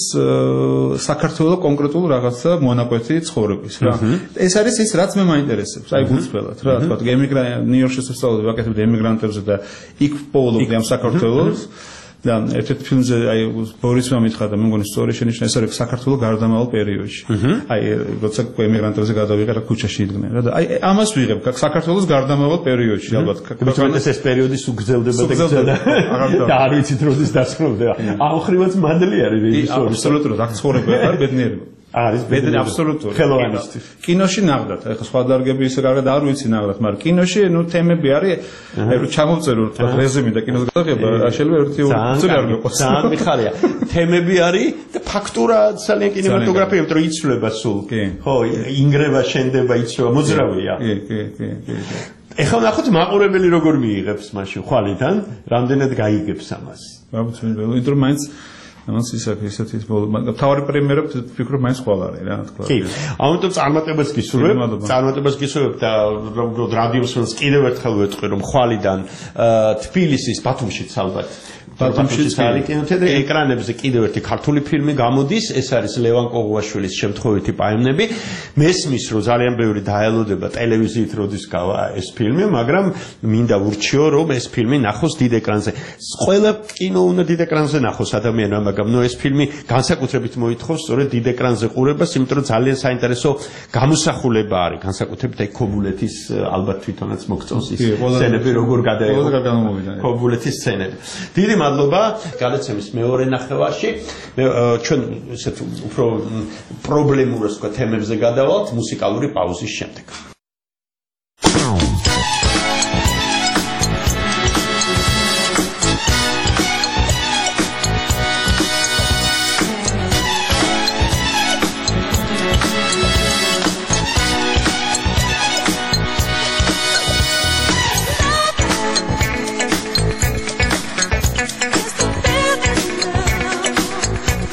საქართველოს კონკრეტულ რაღაცა მონაკვეთი ცხოვრების რა. ეს არის ის რაც მე მაინტერესებს, აი გულწრფელად რა, თქვა ემიგრანტ ნიუ-იორკში ვსწავლობდი, ვაკეთებდი ემიგრანტებზე და იქ პოულობდი ამ საქართველოს. და ერთ-ერთ ფილმზე აი ბორისმა მითხრა და მე მგონი სწორი შენიშნა ეს არის საქართველოს გარდამავალ პერიოდში. აი როცა ემიგრანტებზე გადავიღე რა ქუჩაში იდგნენ რა და აი ამას ვიღებ საქართველოს გარდამავალ პერიოდში ალბათ. თუმცა ეს პერიოდი სუგრძელდება და გრძელდება. და არ ვიცით როდის დასრულდება. აუხრივად მადლი არის რეჟისორი. აბსოლუტურად აქ ცხოვრება არ ბედნიერება. არის ბედნიერი აბსოლუტურად ხელოვანისთვის. კინოში ნახდათ, ეხლა სხვა დარგები ისე კარგად არ ვიცი ნახდათ, მაგრამ კინოში ნუ თემები არის, აი რომ ჩამოვწერო თქო რეზუმე და კინოს გადაღება, შეიძლება ერთი ორი წელი არ მეყოს. ძალიან მიხარია. თემები არის და ფაქტურა ძალიან კინემატოგრაფია, იმიტომ რომ იცვლება სულ. ხო, ინგრევა, შენდება, იცვლება, მოძრავია. კი, კი, კი, კი. ეხლა ნახოთ მაყურებელი როგორ მიიღებს მაშინ ხვალიდან, რამდენად გაიგებს ამას. ვაბუცი, იმიტომ რომ მაინც ამას ისაკ ისეთი თავარი პრემიერა ვფიქრობ მაინც ხვალ არის რა თქვა. კი. ამიტომ წარმატებას გისურვებ, წარმატებას გისურვებ და უბრალოდ რადიოსმენს კიდევ ერთხელ ვეთქვი რომ ხვალიდან თბილისის ბათუმშიც ალბათ ბათუმშიც არის კინოთეატრი, ეკრანებზე კიდევ ერთი ქართული ფილმი გამოდის, ეს არის ლევან კოღუაშვილის შემთხვევითი პაემნები. მესმის რომ ძალიან ბევრი დაელოდება ტელევიზიით როდის გავა ეს ფილმი, მაგრამ მინდა ურჩიო რომ ეს ფილმი ნახოს დიდ ეკრანზე. ყველა კინო უნდა დიდ ეკრანზე ნახოს ადამიანმა, მაგრამ ნუ ეს ფილმი განსაკუთრებით მოითხოვს სწორედ დიდ ეკრანზე ყურებას, იმიტომ რომ ძალიან საინტერესო გამოსახულება არის, განსაკუთრებით აი ქობულეთის ალბათ თვითონაც მოგწონს ის სცენები როგორ გადაიღო ქობულეთის სცენები. დიდი მადლობა გადაცემის მეორე ნახევარში. ჩვენ ესეთ უფრო პრობლემურ სხვა თემებზე გადავალთ მუსიკალური პაუზის შემდეგ.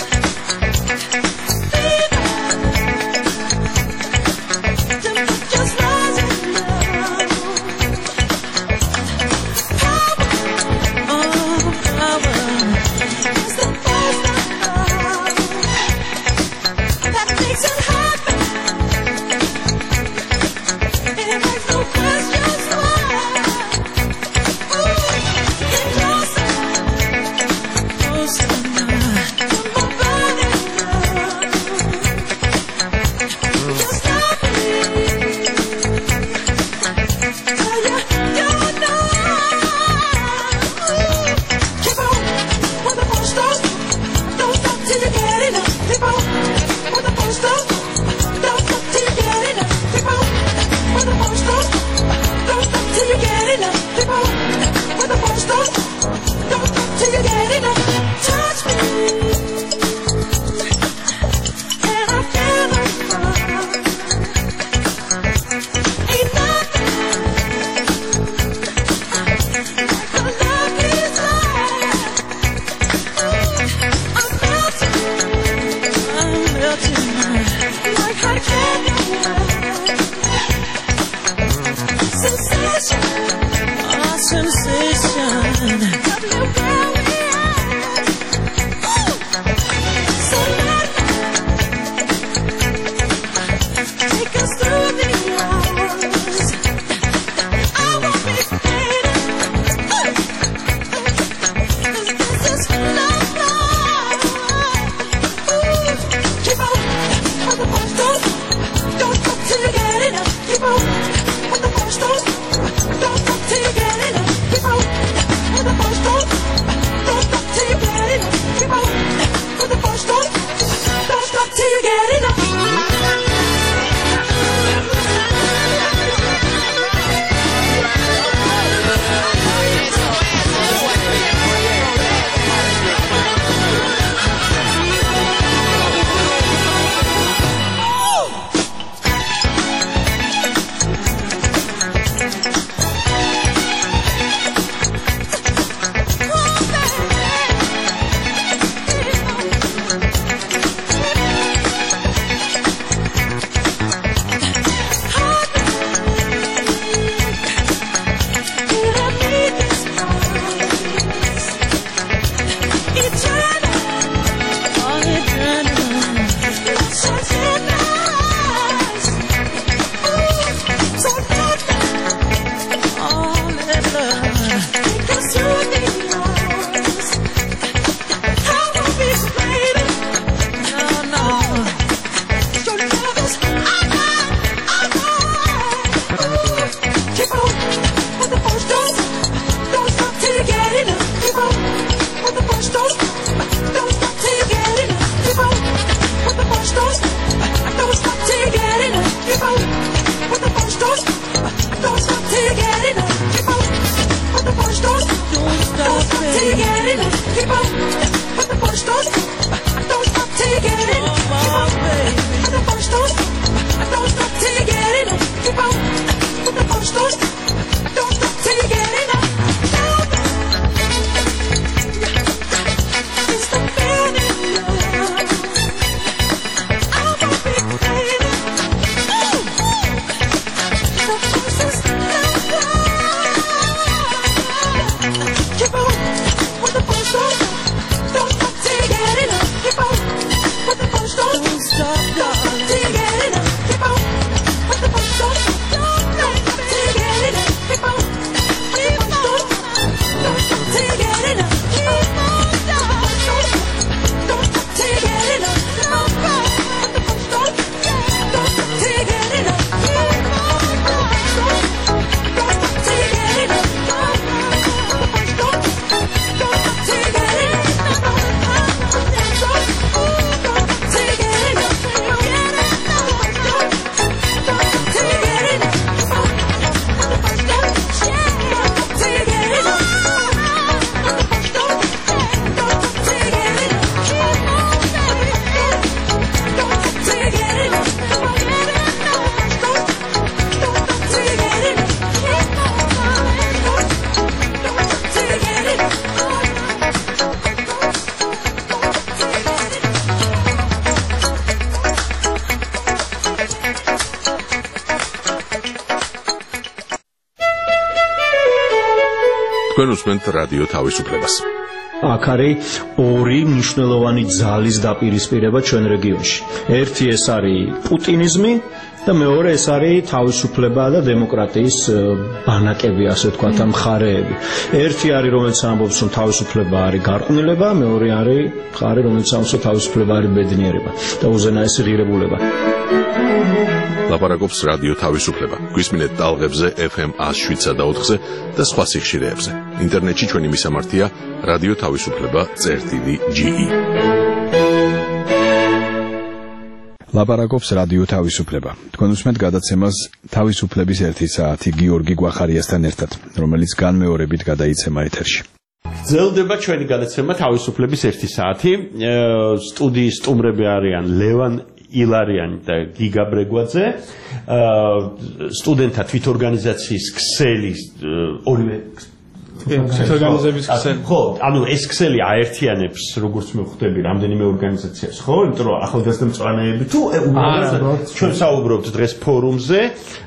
Just თქვენ უსმენთ რადიო თავისუფლებას. აქ არის ორი მნიშვნელოვანი ძალის დაპირისპირება ჩვენ რეგიონში. ერთი ეს არის პუტინიზმი და მეორე ეს არის თავისუფლება და დემოკრატიის ბანაკები, ასე ვთქვათ, ამ მხარეები. ერთი არის, რომელიც ამბობს, რომ თავისუფლება არის გარყვნილება, მეორე არის მხარე, რომელიც ამბობს, რომ თავისუფლება არის ბედნიერება და უზენაესი ღირებულება. ლაპარაკობს რადიო თავისუფლება. გვისმინეთ ტალღებზე ეფ ემ one oh seven და ოთხზე და სხვა სიხშირეებზე. ინტერნეტში ჩვენი მისამართია რადიო თავისუფლება წერტილი ჯი ი. ლაპარაკობს რადიო თავისუფლება. თქვენ უსმენთ გადაცემას თავისუფლების ერთი საათი გიორგი გვახარიასთან ერთად, რომელიც განმეორებით გადაიცემა ეთერში. გრძელდება ჩვენი გადაცემა თავისუფლების ერთი საათი. სტუდიის სტუმრები არიან ლევან ილარიანი და გიგა ბრეგვაძე, სტუდენტთა თვითორგანიზაციის ქსელი ორივე თვითორგანიზების ქსელი. ხო, ანუ ეს ქსელი აერთიანებს, როგორც მე ხვდები, რამდენიმე ორგანიზაციას, ხო? იმიტომ რომ ახალგაზრდა მწვანეები თუ უბრალოდ ჩვენ საუბრობთ დღეს ფორუმზე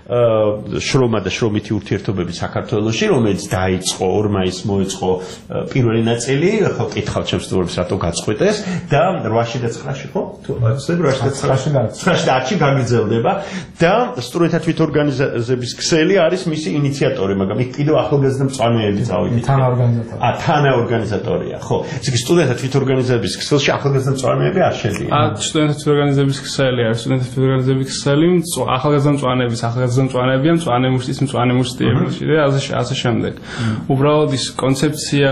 შრომა და შრომითი ურთიერთობები საქართველოში, რომელიც დაიწყო ორ მაისს მოეწყო პირველი ნაწილი, ხო კითხავ ჩემს სტუმრებს რატო გაწყვეტეს და რვაში და ცხრაში, ხო? თუ რვაში და ცხრაში და ცხრაში გაგრძელდება და სტუდენტთა თვითორგანიზების ქსელი არის მისი ინიციატორი, მაგრამ იქ კიდევ ახალგაზრდა მწვანეები წავიდნენ. თანაორგანიზატორი. ა თანაორგანიზატორია, ხო. ეს იგი სტუდენტთა თვითორგანიზების ქსელში ახალგაზრდა მწვანეები არ შედიან. ა სტუდენტთა თვითორგანიზების ქსელი არის, სტუდენტთა თვითორგანიზების ქსელი ახალგაზრდა მწვანეების ახალგაზრდა მწვანეებია, მწვანე მუშტის მწვანე მუშტიებში და ასე ასე შემდეგ. უბრალოდ ის კონცეფცია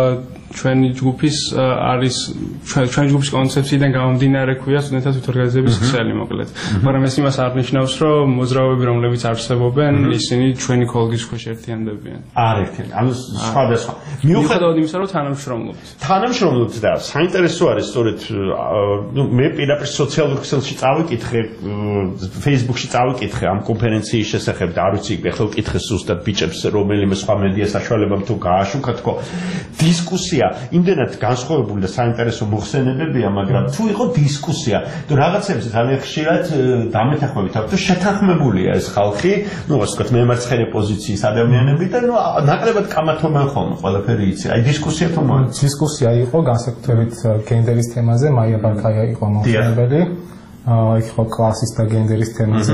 ჩვენი ჯგუფის არის ჩვენი ჯგუფის კონცეფციიდან გამომდინარე ქვია სტუდენტთა თვითორგანიზების ქსელი მოკლედ. მაგრამ ეს იმას არ ნიშნავს, რომ მოძრაობები, რომლებიც არსებობენ, ისინი ჩვენი კოლგის ქვეშ ერთიანდებიან. არ ერთიან. ანუ სხვადასხვა. მიუხედავად იმისა, რომ თანამშრომლობთ. თანამშრომლობთ და საინტერესო არის სწორედ ნუ მე პირდაპირ სოციალურ ქსელში წავიკითხე, Facebook-ში წავიკითხე ამ კონფერენციის შესახებ და არ ვიცი, ეხლა ვკითხე ზუსტად ბიჭებს, რომელიმე სხვა მედია საშუალებამ თუ გააშუქა თქო. დისკუსია იმდენად განსხვავებული და საინტერესო მოხსენებებია, მაგრამ თუ იყო დისკუსია, თუ რაღაცებზე ძალიან ხშირად დამეთანხმებით აქვს, თუ შეთანხმებულია ეს ხალხი, ну, ასე ვთქვათ, მემარცხენე პოზიციის ადამიანები და ну, ნაკლებად კამათობენ ხოლმე ყველაფერი იცი. აი დისკუსია თუ მოიწ. დისკუსია იყო განსაკუთრებით გენდერის თემაზე, მაია ბარკაია იყო მოხსენებელი. აი ხო კლასის და გენდერის თემაზე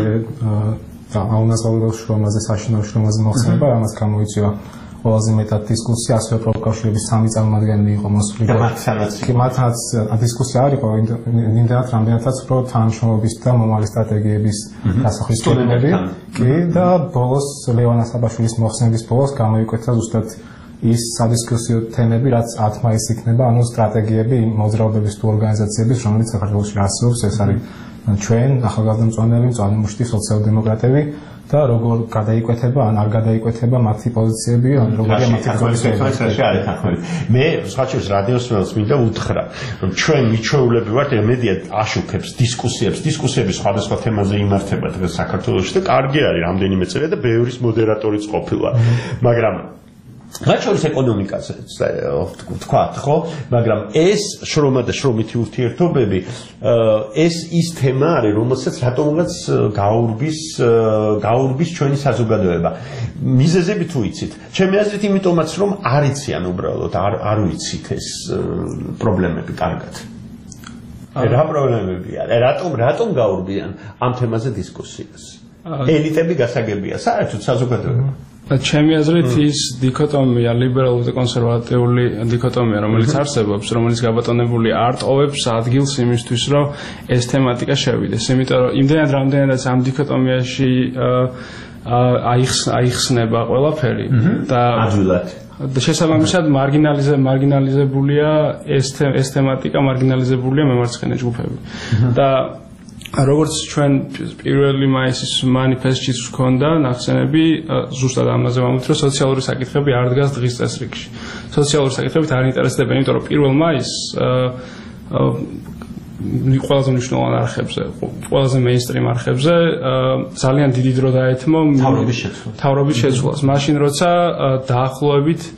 და აუნაზღაურებელ შრომაზე, საშინაო შრომაზე მოხსენება, რამაც გამოიწვია ყველაზე მეტად დისკუსია, ასევე პროფკავშირების სამი წარმომადგენელი იყო მოსული და მათაც დისკუსია არ იყო იმდენად რამდენადაც უფრო თანამშრომლობის და მომავალი სტრატეგიების დასახვის თემები კი და ბოლოს ლევან ასაბაშვილის მოხსენების ბოლოს გამოიკვეთა ზუსტად ის სადისკუსიო თემები, რაც ათ მაისს იქნება, ანუ სტრატეგიები მოძრაობების თუ ორგანიზაციების, რომელიც საქართველოში არსებობს, ეს არის ჩვენ ახალგაზრდა მწვანეები, მწვანე მუშტი სოციალ-დემოკრატები და როგორ გადაიკვეთება ან არ გადაიკვეთება მათი პოზიციები, ან როგორია მათი პოზიციები. მე სხვაჩვენს რადიოს ველს მინდა უთხრა, რომ ჩვენ მიჩვეულები ვართ, მედია აშუქებს დისკუსიებს, დისკუსიები სხვადასხვა თემაზე იმართება დღეს საქართველოში და კარგი არის რამდენიმე წელი და ბევრის მოდერატორიც ყოფილა. მაგრამ რაც შორის ეკონომიკაზე ვთქვათ, ხო? მაგრამ ეს შრომა და შრომითი ურთიერთობები ეს ის თემა არის, რომელსაც რატომღაც გაურბის გაურბის ჩვენი საზოგადოება. მიზეზები თუ იცით? ჩემი აზრით იმიტომაც, რომ არ იციან უბრალოდ, არ არ ვიცით ეს პრობლემები კარგად. რა პრობლემებია? რატომ რატომ გაურბიან ამ თემაზე დისკუსიას? ელიტები გასაგებია, საერთოდ საზოგადოება. ჩემი აზრით ის დიქოტომია, ლიბერალური და კონსერვატიული დიქოტომია, რომელიც არსებობს, რომელიც გაბატონებული არ ტოვებს ადგილს იმისთვის, რომ ეს თემატიკა შევიდეს. იმიტომ რომ იმდენად რამდენადაც ამ დიქოტომიაში აიხსნება ყველაფერი და ადვილად და შესაბამისად მარგინალიზე მარგინალიზებულია ეს ეს თემატიკა, მარგინალიზებულია მემარცხენე ჯგუფები. და როგორც ჩვენ პირველი მაისის მანიფესტშიც გვქონდა ნახსენები, ზუსტად ამაზე ვამბობთ, რომ სოციალური საკითხები არ დგას დღის წესრიგში. სოციალური საკითხებით არ ინტერესდებიან, იმიტომ რომ პირველ მაისს ყველაზე მნიშვნელოვან არხებზე, ყველაზე მეინსტრიმ არხებზე ძალიან დიდი დრო დაეთმო თავრობის შეცვლას. თავრობის შეცვლას. მაშინ როცა დაახლოებით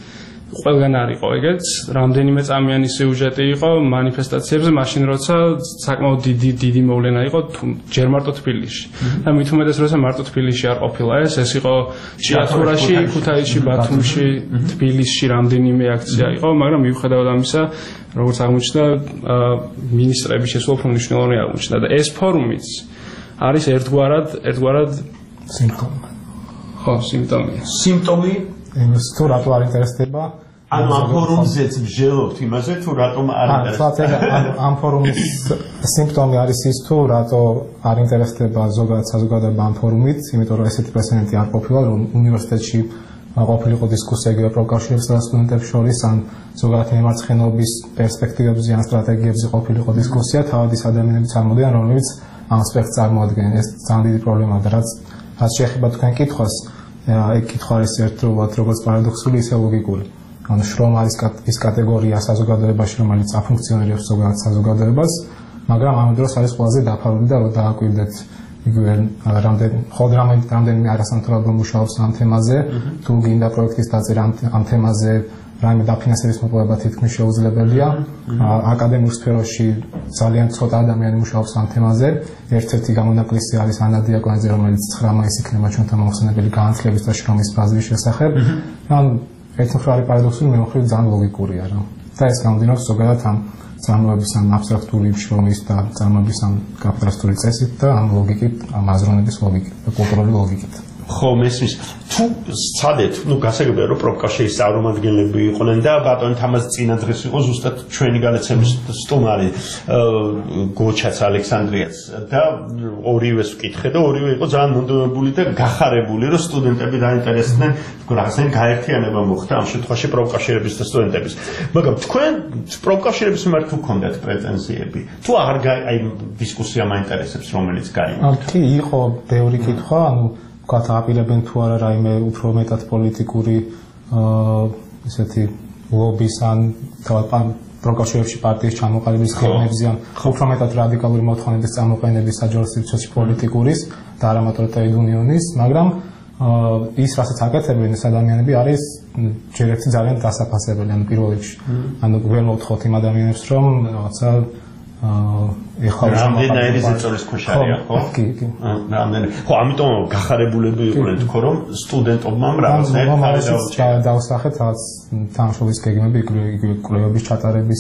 ყველგან არ იყო ეგეც, რამდენიმე წამიანი სიუჟეტი იყო მანიფესტაციებზე, მაშინ როცა საკმაოდ დიდი დიდი მოვლენა იყო ჯერ მარტო თბილისში. და მით უმეტეს როცა მარტო თბილისში არ ყოფილა ეს, ეს იყო ჭიათურაში, ქუთაისში, ბათუმში, თბილისში რამდენიმე აქცია იყო, მაგრამ მიუხედავად ამისა, როგორც აღმოჩნდა, მინისტრების შესვლა უფრო მნიშვნელოვანი აღმოჩნდა და ეს ფორუმიც არის ერთგვარად, ერთგვარად სიმპტომი. ხო, სიმპტომი. სიმპტომი იმის თუ რატო არ ინტერესდება ანუ ამ ფორუმზეც მსჯელობთ იმაზე თუ რატომ არ ინტერესდება ამ ფორუმის სიმპტომი არის ის თუ რატო არ ინტერესდება ზოგადად საზოგადოება ამ ფორუმით, იმიტომ რომ ესეთი პრეცედენტი არ ყოფილა, რომ უნივერსიტეტში ყოფილიყო დისკუსია იგივე პროფკავშირებსა და სტუდენტებს შორის ან ზოგადად მიმარცხენობის პერსპექტივებზე ან სტრატეგიებზე ყოფილიყო დისკუსია, თავად ის ადამიანები წარმოდიან, რომლებიც ამ ასპექტს წარმოადგენენ. ეს ძალიან დიდი პრობლემაა და რაც რაც შეეხება თქვენ კითხვას, ეგ კითხვა არის ერთდროულად როგორც პარადოქსული, ისე ლოგიკური. ანუ შრომ არის ის კატეგორია საზოგადოებაში, რომელიც აფუნქციონირებს ზოგადად საზოგადოებას, მაგრამ ამ დროს არის ყველაზე დაფარული და რო დააკვირდეთ იგივე რამდენ ხოდ რამდენიმე არასამთავრობო მუშაობს ამ თემაზე, თუ გინდა პროექტის დაწერა ამ თემაზე, რაიმე დაფინანსების მოპოვება თითქმის შეუძლებელია. აკადემიურ სფეროში ძალიან ცოტა ადამიანი მუშაობს ამ თემაზე. ერთ-ერთი გამონაკლისი არის ანა დიაკონიძე, რომელიც ცხრა მაისს იქნება ჩვენთან მოხსენებელი განათლების და შრომის ბაზრის შესახებ. ანუ ერთ მხრივ არის პარადოქსული, მეორე მხრივ ძალიან ლოგიკურია რა. და ეს გამომდინარეობს ზოგადად ამ წარმოების ამ აბსტრაქტული შრომის და წარმოების ამ კაპიტალისტური წესით და ამ ლოგიკით, ამ აზროვნების ლოგიკით და კულტურული ლოგიკით. ხო, მესმის. თუ სცადეთ, ну, გასაგებია რომ პროფკავშირის წარმომადგენლები იყვნენ და ბატონი თამაზ წინა დღეს იყო ზუსტად ჩვენი განაცემის სტუმარი გოჩაც ალექსანდრიაც და ორივეს ვკითხე და ორივე იყო ძალიან მონდომებული და გახარებული რომ სტუდენტები დაინტერესდნენ, რაღაცნაირ გაერთიანება მოხდა ამ შემთხვევაში პროფკავშირების და სტუდენტების. მაგრამ თქვენ პროფკავშირების მიმართ თუ გქონდათ პრეტენზიები? თუ აღარ აი დისკუსია მაინტერესებს, რომელიც გაიმართა? კი, იყო ბევრი კითხვა, ანუ ვთქვათ, აპირებენ თუ არა რაიმე უფრო მეტად პოლიტიკური ესეთი ლობის ან თავად პროფკავშირებში პარტიის ჩამოყალიბების გეგმებზე ან უფრო მეტად რადიკალური მოთხოვნების წამოყენების საჯარო სივრცეში პოლიტიკურის და არა მარტო ტრეიდ უნიონის, მაგრამ ის რასაც აკეთებენ ეს ადამიანები არის ჯერ ერთი ძალიან დასაფასებელი, ანუ პირველ რიგში. ანუ ვერ მოვთხოვთ იმ ადამიანებს, რომ რაღაცა ეხლა რამდენაირი ზეწოლის ქვეშ არიან, ხო? კი, კი. რამდენი. ხო, ამიტომ გახარებულები იყვნენ თქო, რომ სტუდენტობმა რაღაცნაირად ხარებულები დავსახეთ რაღაც თანხმობის გეგმები, იგივე კვლევების ჩატარების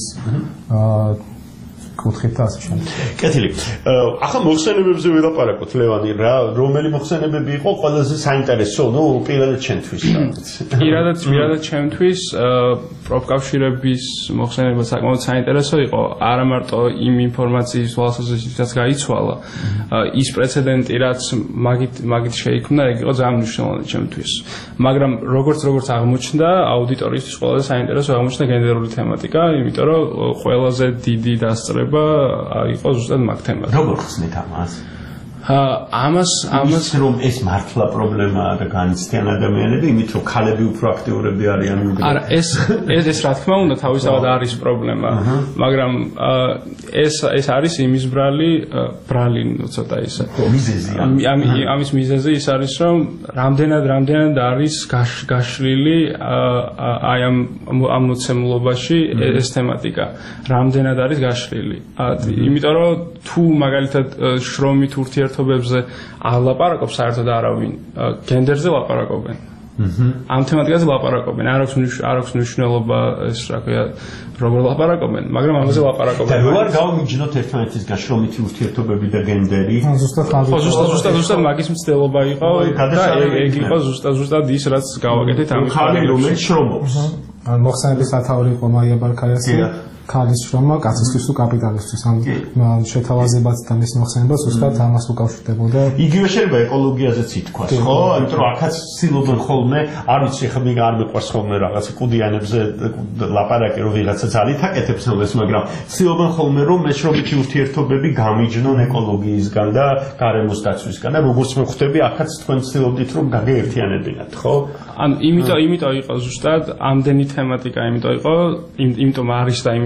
კუთხით და ასე შემდეგ. კეთილი. ახლა მოხსენებებზე ვილაპარაკოთ, ლევანი, რა რომელი მოხსენებები იყო ყველაზე საინტერესო, ну, პირადად ჩემთვის. პირადად, პირადად ჩემთვის პროფკავშირების მოხსენება საკმაოდ საინტერესო იყო, არა მარტო იმ ინფორმაციის ვალსაზრისითაც გაიცვალა, ის პრეცედენტი, რაც მაგით მაგით შეიქმნა, ეგ იყო ძალიან მნიშვნელოვანი ჩემთვის. მაგრამ როგორც როგორც აღმოჩნდა, აუდიტორიისთვის ყველაზე საინტერესო აღმოჩნდა გენდერული თემატიკა, იმიტომ რომ ყველაზე დიდი დასწრება იყო ზუსტად მაგ თემაზე. როგორ ხსნით ამას? ამას ამას რომ ეს მართლა პრობლემაა და განიცდიან ადამიანები, იმით რომ ქალები უფრო აქტიურები არიან ვიდრე. არა, ეს ეს ეს რა თქმა უნდა თავისთავად არის პრობლემა, მაგრამ ეს ეს არის იმის ბრალი, ბრალი ცოტა ისე. მიზეზია. ამის მიზეზი ის არის, რომ რამდენად რამდენად არის გაშლილი აი ამ ამ მოცემულობაში ეს თემატიკა. რამდენად არის გაშლილი. იმიტომ რომ თუ მაგალითად შრომით ურთიერთობებზე არ ლაპარაკობს საერთოდ არავინ, გენდერზე ლაპარაკობენ. ამ თემატიკაზე ლაპარაკობენ. არ აქვს არ აქვს მნიშვნელობა ეს რა ქვია, როგორ ლაპარაკობენ, მაგრამ ამაზე ლაპარაკობენ. და როგორ გავიმიჯნოთ ერთმანეთის გაშრომითი ურთიერთობები და გენდერი? ზუსტად ხო, ზუსტად ზუსტად ზუსტად მაგის მცდელობა იყო და ეგ იყო ზუსტად ზუსტად ის რაც გავაკეთეთ ამის ხალი რომელიც შრომობს. ან მოხსენების სათაური იყო მაია ბარქაიასი. ქალის შრომა კაცისთვის თუ კაპიტალისტვის ან შეთავაზებაც და მის მოხსენებას ზუსტად ამას უკავშირდებოდა. იგივე შეიძლება ეკოლოგიაზეც ითქვას, ხო? იმიტომ რომ აქაც ცდილობენ ხოლმე, არ ვიცი, ხა მე არ მეყვარს ხოლმე რაღაც კუდიანებზე ლაპარაკი, რომ ვიღაცა ძალით აკეთებს ნოლეს, მაგრამ ცდილობენ ხოლმე რომ მეშრომითი ურთიერთობები გამიჯნონ ეკოლოგიისგან და გარემოს დაცვისგან და როგორც მე ხვდები, აქაც თქვენ ცდილობდით რომ გაგეერთიანებინათ, ხო? ან იმიტომ იმიტომ იყო ზუსტად ამდენი თემატიკა, იმიტომ იყო, იმიტომ არის და იმიტომ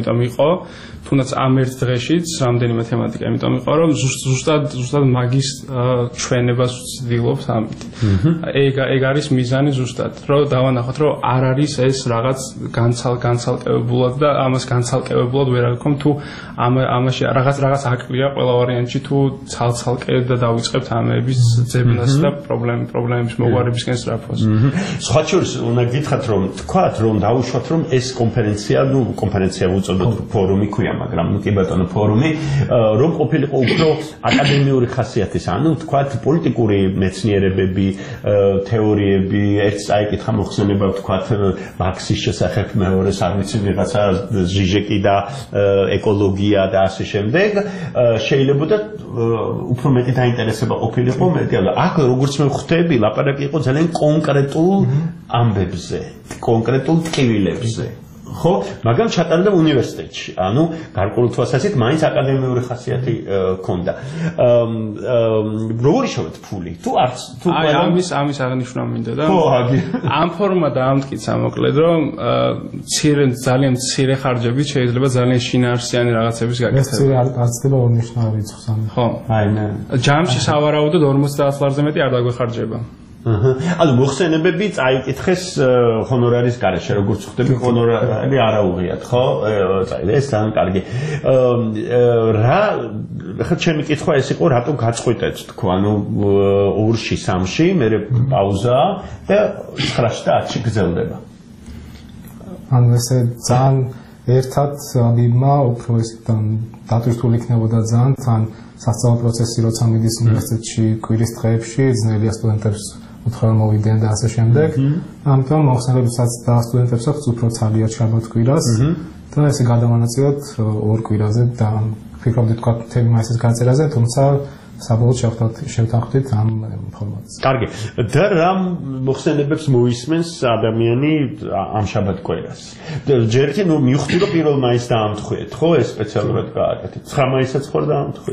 ამიტომ იყო, თუნდაც ამ ერთ დღეშიც რამდენიმე თემატიკა, ამიტომ იყო, რომ ზუსტად ზუსტად მაგის ჩვენებას ვცდილობთ ამით. ეგ ეგ არის მიზანი ზუსტად, რომ დავანახოთ, რომ არ არის ეს რაღაც განცალ განცალკევებულად და ამას განცალკევებულად ვერ აღქომ თუ ამ ამაში რაღაც რაღაც აკლია ყველა ვარიანტში თუ ცალცალკე და დავიწყებთ ამების ძებნას და პრობლემ პრობლემების მოგვარებისკენ სწრაფვას. სხვა შორის უნდა გითხრათ რომ თქვათ რომ დაუშვათ რომ ეს კონფერენცია, ნუ კონფერენცია უწოდოთ ფორუმი ქვია, მაგრამ ნუ კი ბატონო ფორუმი რომ ყოფილიყო უფრო აკადემიური ხასიათის, ანუ თქვათ პოლიტიკური მეცნიერებები, თეორიები, ერთს აიკითხა მოხსენება თქვათ მარქსის შესახებ, მეორეს არ ვიცი ვიღაცა ჟიჟეკი და ეკოლოგია და ასე შემდეგ, შეიძლება და უფრო მეტი დაინტერესება ყოფილიყო მეტი, αλλά აქ როგორც მე ხვდები, ლაპარაკი იყო ძალიან კონკრეტულ ამბებზე, კონკრეტულ ტკივილებზე. ხო, მაგრამ ჩატარდა უნივერსიტეტში. ანუ გარკვეულ თვალსაზრისით მაინც აკადემიური ხასიათი ჰქონდა. როგორი შევეთ ფული? თუ არც თუ აი ამის ამის აღნიშვნა მინდა და ხო, აგი. ამ ფორმა დაამტკიცა მოკლედ, რომ მცირე ძალიან მცირე ხარჯებით შეიძლება ძალიან შინაარსიანი რაღაცების გაკეთება. ეს მცირე არ ცდება უნიშნავი რიცხვს ამ. ხო. აი მე. ჯამში სავარაუდოდ ორმოცდაათ ლარზე მეტი არ დაგვეხარჯება. ანუ მოხსენებები წაიკითხეს ჰონორარის გარეშე, როგორც ხვდები, ჰონორარი არა უღიათ, ხო? წაიღე ეს ძალიან კარგი. რა ხა ჩემი კითხვა ეს იყო, რატომ გაწყვიტეთ თქვა, ანუ ორში, სამში, მერე პაუზა და ცხრაში და ათში გრძელდება. ანუ ესე ძალიან ერთად მიბმა უფრო ეს დატვირთული იქნებოდა ძალიან თან სასწავლო პროცესი როცა მიდის უნივერსიტეტში კვირის დღეებში, ძნელია სტუდენტებს უთხრა მოვიდნენ და ასე შემდეგ. ამიტომ მოხსენებებსაც და სტუდენტებსაც უფრო ცალია ჩაბოთ კვირას და ესე გადავანაწილოთ ორ კვირაზე და ფიქრობდი თქვა თემი მაისის გაწერაზე, თუმცა საბოლოოდ შევთანხმდით ამ ფორმატს. კარგი. და რა მოხსენებებს მოისმენს ადამიანი ამ შაბათ კვირას? ჯერეთი ნუ მივხვდი რომ პირველ მაისს დაამთხვიეთ, ხო, ეს სპეციალურად გააკეთეთ. ცხრა მაისსაც ხარ დაამთხვიეთ.